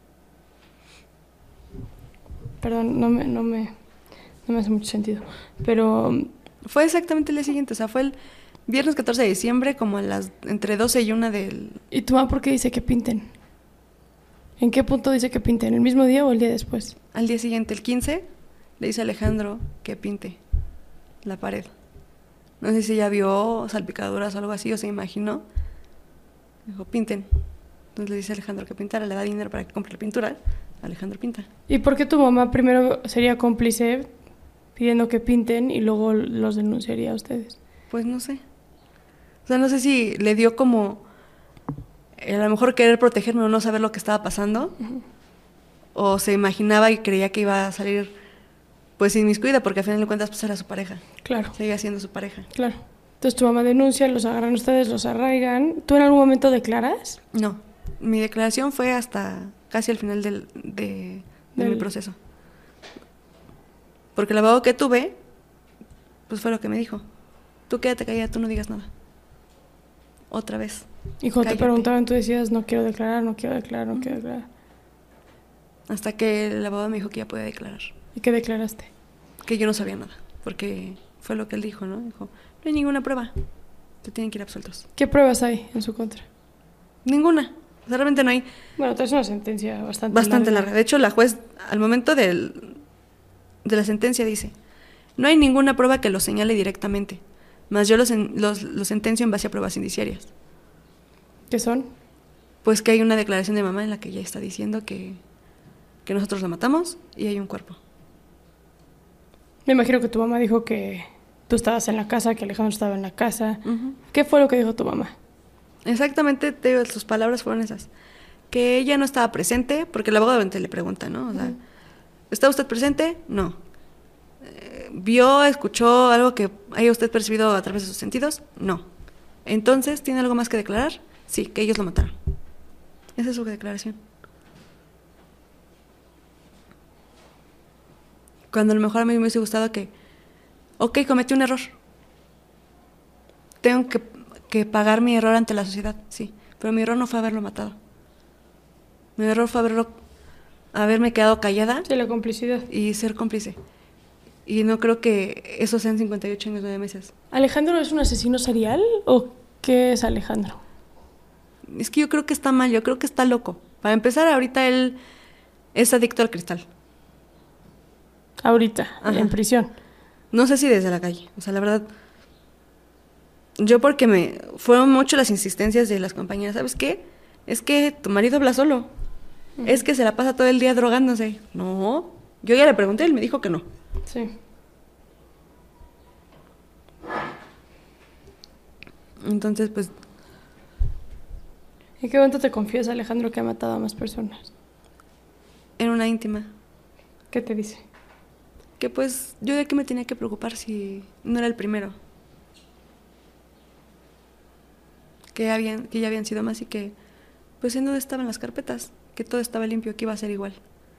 Perdón, no me hace mucho sentido. Pero...
Fue exactamente el día siguiente, o sea, fue el viernes 14 de diciembre, como entre 12 y 1 del...
¿Y tu mamá por qué dice que pinten? ¿En qué punto dice que pinten? ¿El mismo día o el día después?
Al día siguiente, el 15, le dice a Alejandro que pinte la pared. No sé si ella vio salpicaduras o algo así, o se imaginó. Dijo, pinten. Entonces le dice a Alejandro que pintara, le da dinero para que compre la pintura. Alejandro pinta.
¿Y por qué tu mamá primero sería cómplice pidiendo que pinten y luego los denunciaría a ustedes?
Pues no sé. O sea, no sé si le dio como a lo mejor querer protegerme o no saber lo que estaba pasando. Uh-huh. O se imaginaba y creía que iba a salir pues inmiscuida, porque al final de cuentas pues era su pareja.
Claro.
Seguía siendo su pareja.
Claro. Entonces tu mamá denuncia, los agarran ustedes, los arraigan. ¿Tú en algún momento declaras?
No. Mi declaración fue hasta casi al final de mi proceso. Porque el abogado que tuve, pues fue lo que me dijo. Tú quédate callada, tú no digas nada. Otra vez.
Y cuando te preguntaban, tú decías, no quiero declarar, no quiero declarar, no quiero declarar.
Hasta que el abogado me dijo que ya podía declarar.
¿Y qué declaraste?
Que yo no sabía nada, porque fue lo que él dijo, ¿no? Dijo, no hay ninguna prueba, te tienen que ir absueltos.
¿Qué pruebas hay en su contra?
Ninguna, o sea, realmente no hay.
Bueno, es una sentencia bastante
larga. De hecho, la juez, al momento de la sentencia, dice, no hay ninguna prueba que lo señale directamente, mas yo los sentencio en base a pruebas indiciarias.
¿Qué son?
Pues que hay una declaración de mamá en la que ella está diciendo que nosotros la matamos y hay un cuerpo.
Me imagino que tu mamá dijo que tú estabas en la casa, que Alejandro estaba en la casa.
Uh-huh.
¿Qué fue lo que dijo tu mamá?
Exactamente, sus palabras fueron esas. Que ella no estaba presente, porque el abogado le pregunta, ¿no? O sea, ¿está usted presente? No. ¿Vio, escuchó algo que haya usted percibido a través de sus sentidos? No. Entonces, ¿tiene algo más que declarar? Sí, que ellos lo mataron. Esa es su declaración. Cuando a lo mejor a mí me hubiese gustado que, ok, cometí un error. Tengo que pagar mi error ante la sociedad, sí. Pero mi error no fue haberlo matado. Mi error fue haberme quedado callada.
Sí, la complicidad.
Y ser cómplice. Y no creo que eso sean 58 años, 9 meses.
¿Alejandro es un asesino serial o qué es Alejandro?
Es que yo creo que está mal, yo creo que está loco. Para empezar, ahorita él es adicto al cristal.
Ahorita,
ajá,
en prisión.
No sé si desde la calle. O sea, la verdad, yo porque fueron mucho las insistencias de las compañeras. ¿Sabes qué? Es que tu marido habla solo. Uh-huh. Es que se la pasa todo el día drogándose. No. Yo ya le pregunté, él me dijo que no.
Sí.
Entonces, pues...
¿En qué momento te confiesa, Alejandro, que ha matado a más personas?
En una íntima.
¿Qué te dice?
Que pues yo de qué me tenía que preocupar si no era el primero. Que ya habían sido más y que pues en dónde estaban las carpetas, que todo estaba limpio, que iba a ser igual.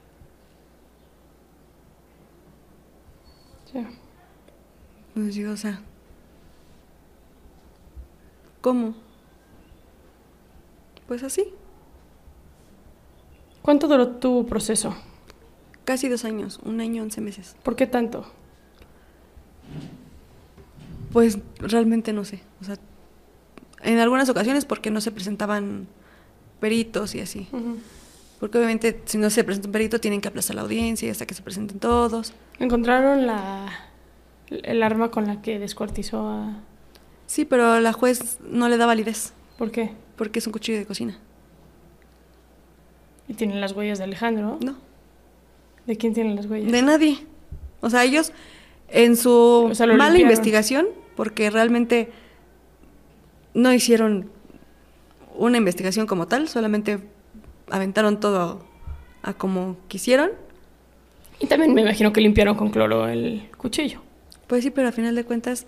Sí.
Entonces digo, o sea, ¿cómo? Pues así.
¿Cuánto duró tu proceso?
Casi 2 años, 1 año, 11 meses.
¿Por qué tanto?
Pues realmente no sé. O sea, en algunas ocasiones porque no se presentaban peritos y así. Uh-huh. Porque obviamente si no se presenta un perito tienen que aplazar la audiencia y hasta que se presenten todos.
¿Encontraron el arma con la que descuartizó a...?
Sí, pero la juez no le da validez.
¿Por qué?
Porque es un cuchillo de cocina.
¿Y tienen las huellas de Alejandro?
No.
¿De quién tienen las huellas?
De nadie. O sea, ellos en su mala investigación, porque realmente no hicieron una investigación como tal, solamente aventaron todo a como quisieron.
Y también me imagino que limpiaron con cloro el cuchillo.
Pues sí, pero a final de cuentas,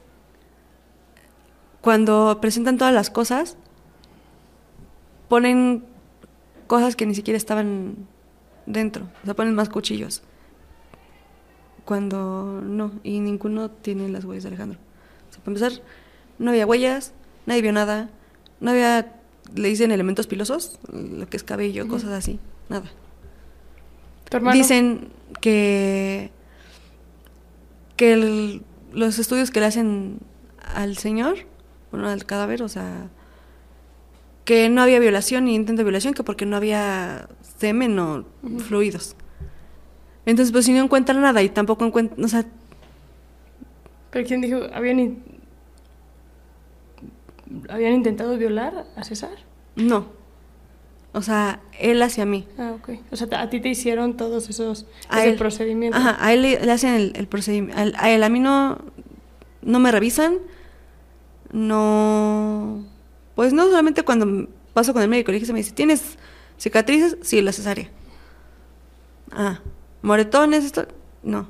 cuando presentan todas las cosas, ponen cosas que ni siquiera estaban dentro. O sea, ponen más cuchillos. cuando no, y ninguno tiene las huellas de Alejandro. O sea, para empezar, no había huellas, nadie vio nada, no había, le dicen elementos pilosos, lo que es cabello, cosas así, nada.
¿Tu hermano?
Dicen que los estudios que le hacen al señor, bueno, al cadáver, o sea, que no había violación ni intento de violación, que porque no había semen o fluidos. Entonces, pues si no encuentran nada y tampoco encuentran, o sea...
¿Pero quién dijo? ¿Habían intentado violar a César?
No. O sea, él hacia mí.
Ah, ok. O sea, a ti te hicieron todos ese procedimiento.
Ajá, a él le hacen el procedimiento. A mí no me revisan. No... Pues no, solamente cuando paso con el médico, le dije, me dice, ¿tienes cicatrices? Sí, la cesárea. ¿Moretones? Esto? No.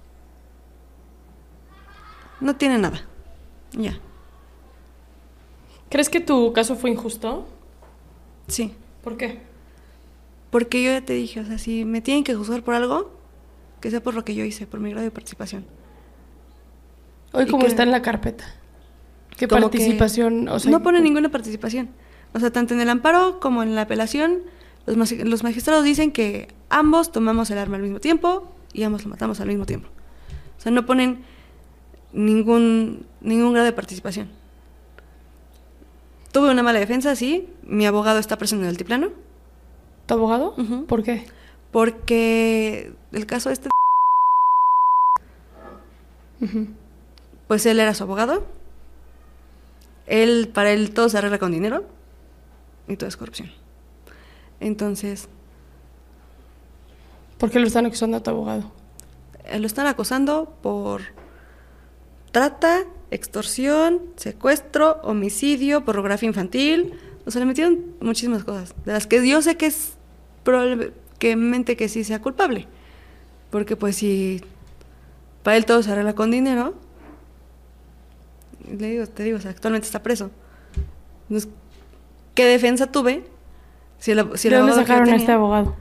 No tiene nada. Ya.
¿Crees que tu caso fue injusto?
Sí.
¿Por qué?
Porque yo ya te dije, o sea, si me tienen que juzgar por algo, que sea por lo que yo hice, por mi grado de participación.
Hoy, ¿cómo está en la carpeta? ¿Qué participación? O sea,
no pone ninguna participación. O sea, tanto en el amparo como en la apelación, los magistrados dicen que ambos tomamos el arma al mismo tiempo y ambos lo matamos al mismo tiempo. O sea, no ponen ningún grado de participación. Tuve una mala defensa, sí. Mi abogado está preso en el altiplano.
¿Tu abogado?
Uh-huh.
¿Por qué?
Porque el caso pues él era su abogado. Para él todo se arregla con dinero y todo es corrupción. Entonces...
¿Por qué lo están acusando a tu abogado?
Lo están acusando por trata, extorsión, secuestro, homicidio, pornografía infantil. O sea, le metieron muchísimas cosas, de las que yo sé que es probablemente que sí sea culpable. Porque pues si para él todo se arregla con dinero, te digo, o sea, actualmente está preso. Entonces, ¿qué defensa tuve? ¿De
dónde sacaron a este abogado?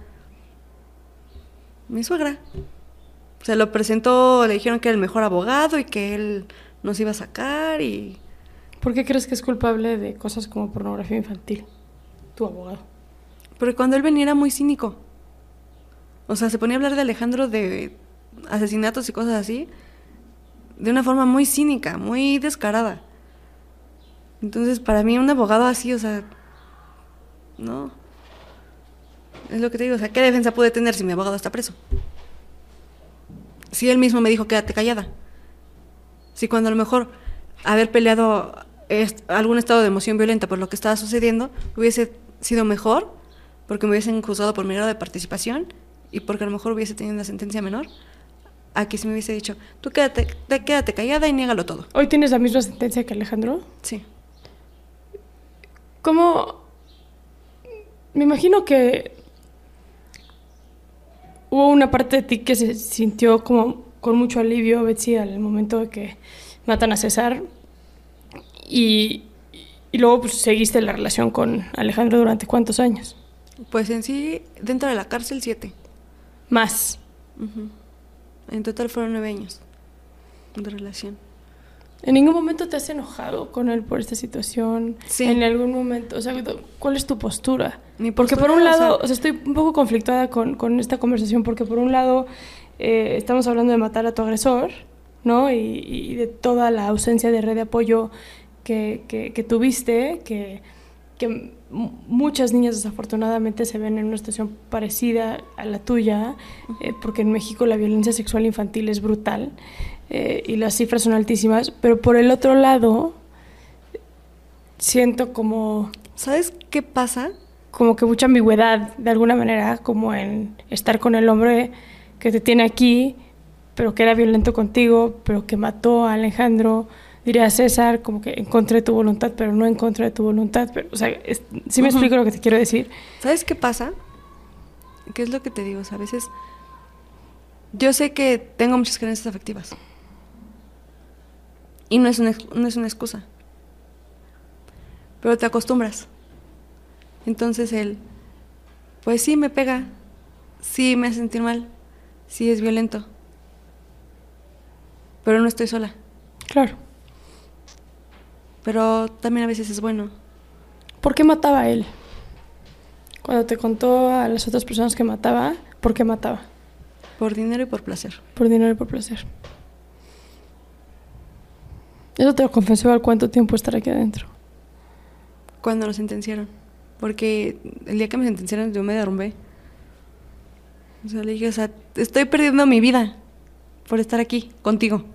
Mi suegra. Se lo presentó, le dijeron que era el mejor abogado y que él nos iba a sacar y...
¿Por qué crees que es culpable de cosas como pornografía infantil, tu abogado?
Porque cuando él venía era muy cínico. O sea, se ponía a hablar de Alejandro, de asesinatos y cosas así, de una forma muy cínica, muy descarada. Entonces, para mí un abogado así, o sea, no. Es lo que te digo, o sea, ¿qué defensa puede tener si mi abogado está preso? Si él mismo me dijo, quédate callada. Si cuando a lo mejor haber peleado algún estado de emoción violenta por lo que estaba sucediendo hubiese sido mejor, porque me hubiesen juzgado por mi grado de participación y porque a lo mejor hubiese tenido una sentencia menor, a que si me hubiese dicho, tú quédate callada y niégalo todo.
¿Hoy tienes la misma sentencia que Alejandro?
Sí.
¿Cómo? Me imagino que hubo una parte de ti que se sintió como con mucho alivio, Betsy, al momento de que matan a César. Y luego pues, seguiste la relación con Alejandro durante ¿cuántos años?
Pues en sí, dentro de la cárcel, 7.
¿Más?
Uh-huh. En total fueron 9 años de relación.
¿En ningún momento te has enojado con él por esta situación?
Sí.
¿En algún momento? O sea, ¿cuál es tu postura?
Mi postura,
porque por un lado, o sea, estoy un poco conflictuada con esta conversación, porque por un lado estamos hablando de matar a tu agresor, ¿no? Y de toda la ausencia de red de apoyo que tuviste, que muchas niñas desafortunadamente se ven en una situación parecida a la tuya, porque en México la violencia sexual infantil es brutal y las cifras son altísimas, pero por el otro lado siento como...
¿Sabes qué pasa?
Como que mucha ambigüedad de alguna manera, como en estar con el hombre que te tiene aquí, pero que era violento contigo, pero que mató a Alejandro. Diría César, como que en contra de tu voluntad, pero no en contra de tu voluntad. Pero, o sea, ¿sí me explico lo que te quiero decir?
¿Sabes qué pasa? ¿Qué es lo que te digo? O sea, a veces yo sé que tengo muchas carencias afectivas. Y no es una excusa. Pero te acostumbras. Entonces él, pues sí me pega, sí me hace sentir mal, sí es violento. pero no estoy sola.
Claro.
Pero también a veces es bueno.
¿Por qué mataba a él? Cuando te contó a las otras personas que mataba, ¿por qué mataba?
Por dinero y por placer.
Por dinero y por placer. ¿Eso te lo confesó al cuánto tiempo estar aquí adentro?
Cuando lo sentenciaron. Porque el día que me sentenciaron yo me derrumbé. O sea, le dije, o sea, estoy perdiendo mi vida por estar aquí contigo.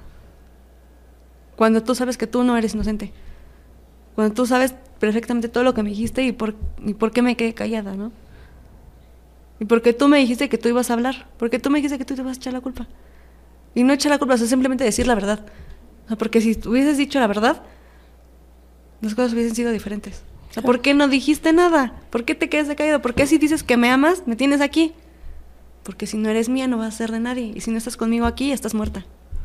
Cuando tú sabes que tú no eres inocente. Cuando tú sabes perfectamente todo lo que me dijiste y por qué me quedé callada, ¿no? Y porque tú me dijiste que tú ibas a hablar. Porque tú me dijiste que tú te ibas a echar la culpa. Y no echar la culpa, o sea, simplemente decir la verdad. O sea, porque si hubieses dicho la verdad, las cosas hubiesen sido diferentes. O sea, ¿por qué no dijiste nada? ¿Por qué te quedaste callado? ¿Por qué si dices que me amas, me tienes aquí? Porque si no eres mía, no vas a ser de nadie. Y si no estás conmigo aquí, estás muerta.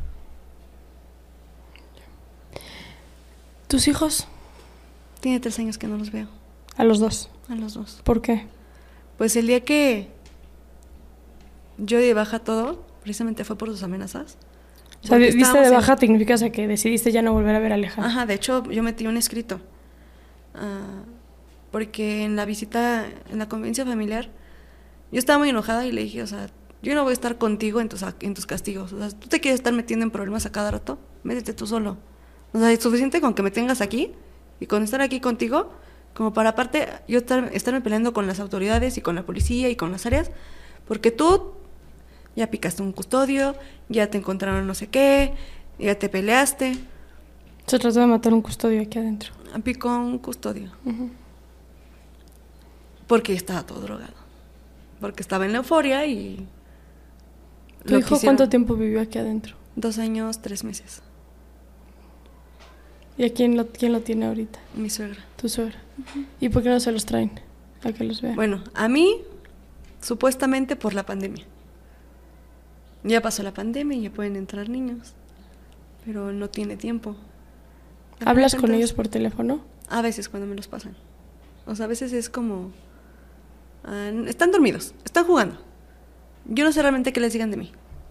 ¿Tus hijos?
Tiene 3 años que no los veo.
A los dos.
A los 2.
¿Por qué?
Pues el día que yo di de baja todo, precisamente fue por sus amenazas.
O sea, diste de baja significa, o sea, que decidiste ya no volver a ver a Alejandro.
Ajá, de hecho, yo metí un escrito. Porque en la visita, en la convivencia familiar, yo estaba muy enojada y le dije, o sea, yo no voy a estar contigo en tus castigos. O sea, tú te quieres estar metiendo en problemas a cada rato, métete tú solo. O sea, es suficiente con que me tengas aquí y con estar aquí contigo, como para aparte yo estarme peleando con las autoridades y con la policía y con las áreas, porque tú ya picaste un custodio, ya te encontraron no sé qué, ya te peleaste.
Se trató de matar un custodio aquí adentro.
Picó un custodio. Uh-huh. Porque estaba todo drogado. Porque estaba en la euforia y...
¿Tu hijo cuánto tiempo vivió aquí adentro?
2 años, 3 meses.
¿Y a quién lo tiene ahorita?
Mi suegra.
¿Tu suegra? Uh-huh. ¿Y por qué no se los traen a que los vean?
Bueno, a mí, supuestamente por la pandemia. Ya pasó la pandemia y ya pueden entrar niños. Pero no tiene tiempo.
¿Hablas con ellos por teléfono?
A veces cuando me los pasan. O sea, a veces es como... están dormidos, están jugando. Yo no sé realmente qué les digan de mí.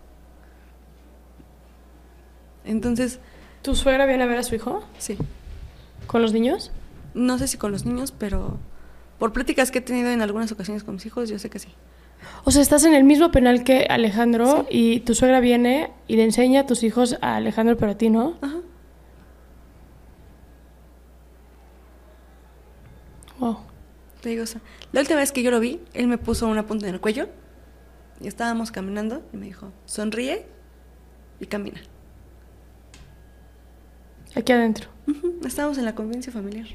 Entonces...
¿Tu suegra viene a ver a su hijo?
Sí.
¿Con los niños?
No sé si con los niños, pero por pláticas que he tenido en algunas ocasiones con mis hijos, yo sé que sí.
O sea, estás en el mismo penal que Alejandro,
sí.
Y tu suegra viene y le enseña a tus hijos a Alejandro, pero a ti, ¿no?
Ajá.
Wow.
Te digo, o sea, la última vez que yo lo vi, él me puso una punta en el cuello y estábamos caminando y me dijo, sonríe y camina.
Aquí adentro.
Uh-huh. Estábamos en la convivencia familiar.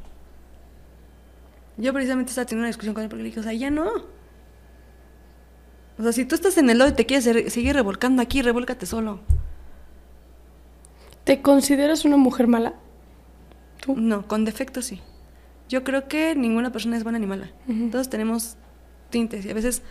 Yo precisamente estaba teniendo una discusión con él porque le dije, o sea, ya no. O sea, si tú estás en el lodo y te quieres seguir revolcando aquí, revólcate solo.
¿Te consideras una mujer mala? ¿Tú?
No, con defectos sí. Yo creo que ninguna persona es buena ni mala. Uh-huh. Todos tenemos tintes y a veces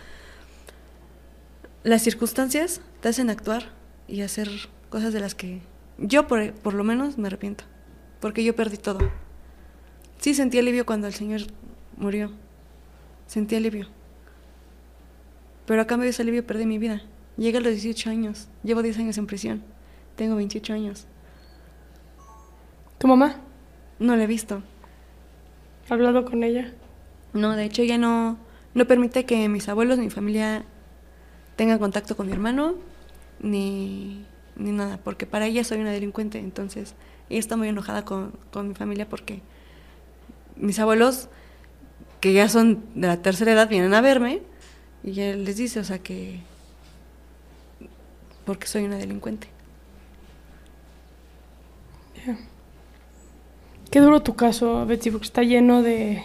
las circunstancias te hacen actuar y hacer cosas de las que yo por lo menos me arrepiento. Porque yo perdí todo. Sí sentí alivio cuando el señor murió. Sentí alivio. Pero a cambio de ese alivio perdí mi vida. Llegué a los 18 años. Llevo 10 años en prisión. Tengo 28 años.
¿Tu mamá?
No la he visto.
¿Has hablado con ella?
No, de hecho ella no permite que mis abuelos ni mi familia tengan contacto con mi hermano ni nada, porque para ella soy una delincuente. Entonces ella está muy enojada con mi familia porque mis abuelos, que ya son de la tercera edad, vienen a verme y ella les dice, o sea, que porque soy una delincuente.
Yeah. Qué duro tu caso, Betsy, porque está lleno de...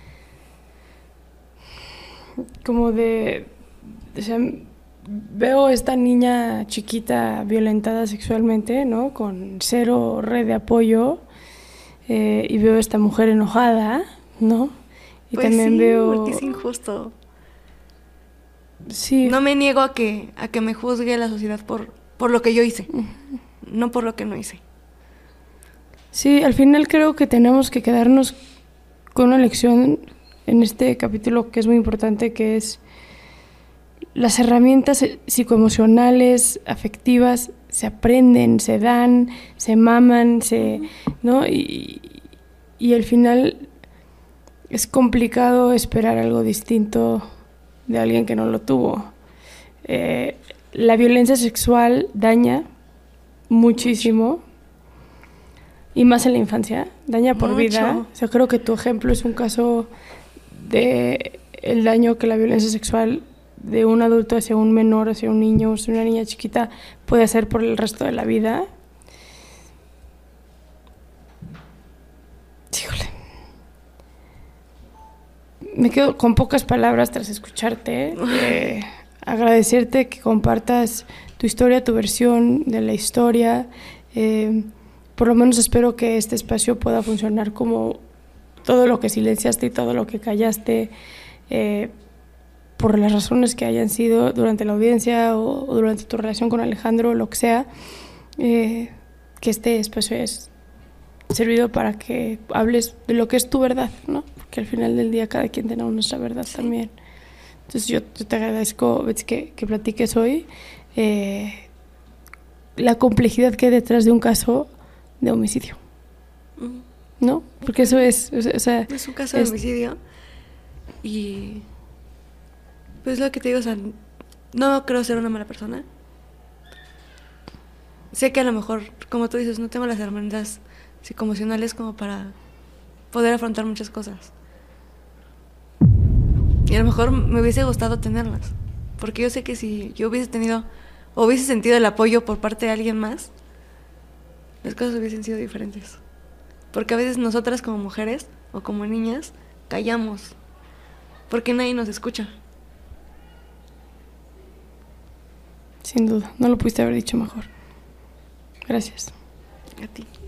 como de... O sea, veo a esta niña chiquita violentada sexualmente, ¿no? Con 0 red de apoyo. Y veo a esta mujer enojada, ¿no? Y
pues
también
sí,
veo...
porque es injusto.
Sí.
No me niego a que me juzgue la sociedad por lo que yo hice, no por lo que no hice.
Sí, al final creo que tenemos que quedarnos con una lección en este capítulo que es muy importante, que es las herramientas psicoemocionales, afectivas, se aprenden, se dan, se maman, ¿no? Y al final es complicado esperar algo distinto de alguien que no lo tuvo. La violencia sexual daña muchísimo, y más en la infancia, daña por vida. O sea, creo que tu ejemplo es un caso de el daño que la violencia sexual de un adulto hacia un menor, hacia un niño, hacia una niña chiquita, puede hacer por el resto de la vida. Híjole. Me quedo con pocas palabras tras escucharte. Agradecerte que compartas tu historia, tu versión de la historia. Por lo menos espero que este espacio pueda funcionar como todo lo que silenciaste y todo lo que callaste, por las razones que hayan sido durante la audiencia o durante tu relación con Alejandro, lo que sea, que este espacio es servido para que hables de lo que es tu verdad, ¿no? Porque al final del día cada quien tenemos nuestra verdad también. Entonces yo te agradezco, Betsy, que platiques hoy la complejidad que hay detrás de un caso de homicidio, ¿no? Porque eso es, o sea,
es un caso de homicidio y pues lo que te digo, o sea, no creo ser una mala persona. Sé que a lo mejor, como tú dices, no tengo las herramientas psicoemocionales como para poder afrontar muchas cosas. Y a lo mejor me hubiese gustado tenerlas, porque yo sé que si yo hubiese tenido o hubiese sentido el apoyo por parte de alguien más, las cosas hubiesen sido diferentes. Porque a veces nosotras como mujeres o como niñas callamos, porque nadie nos escucha.
Sin duda, no lo pudiste haber dicho mejor. Gracias.
A ti.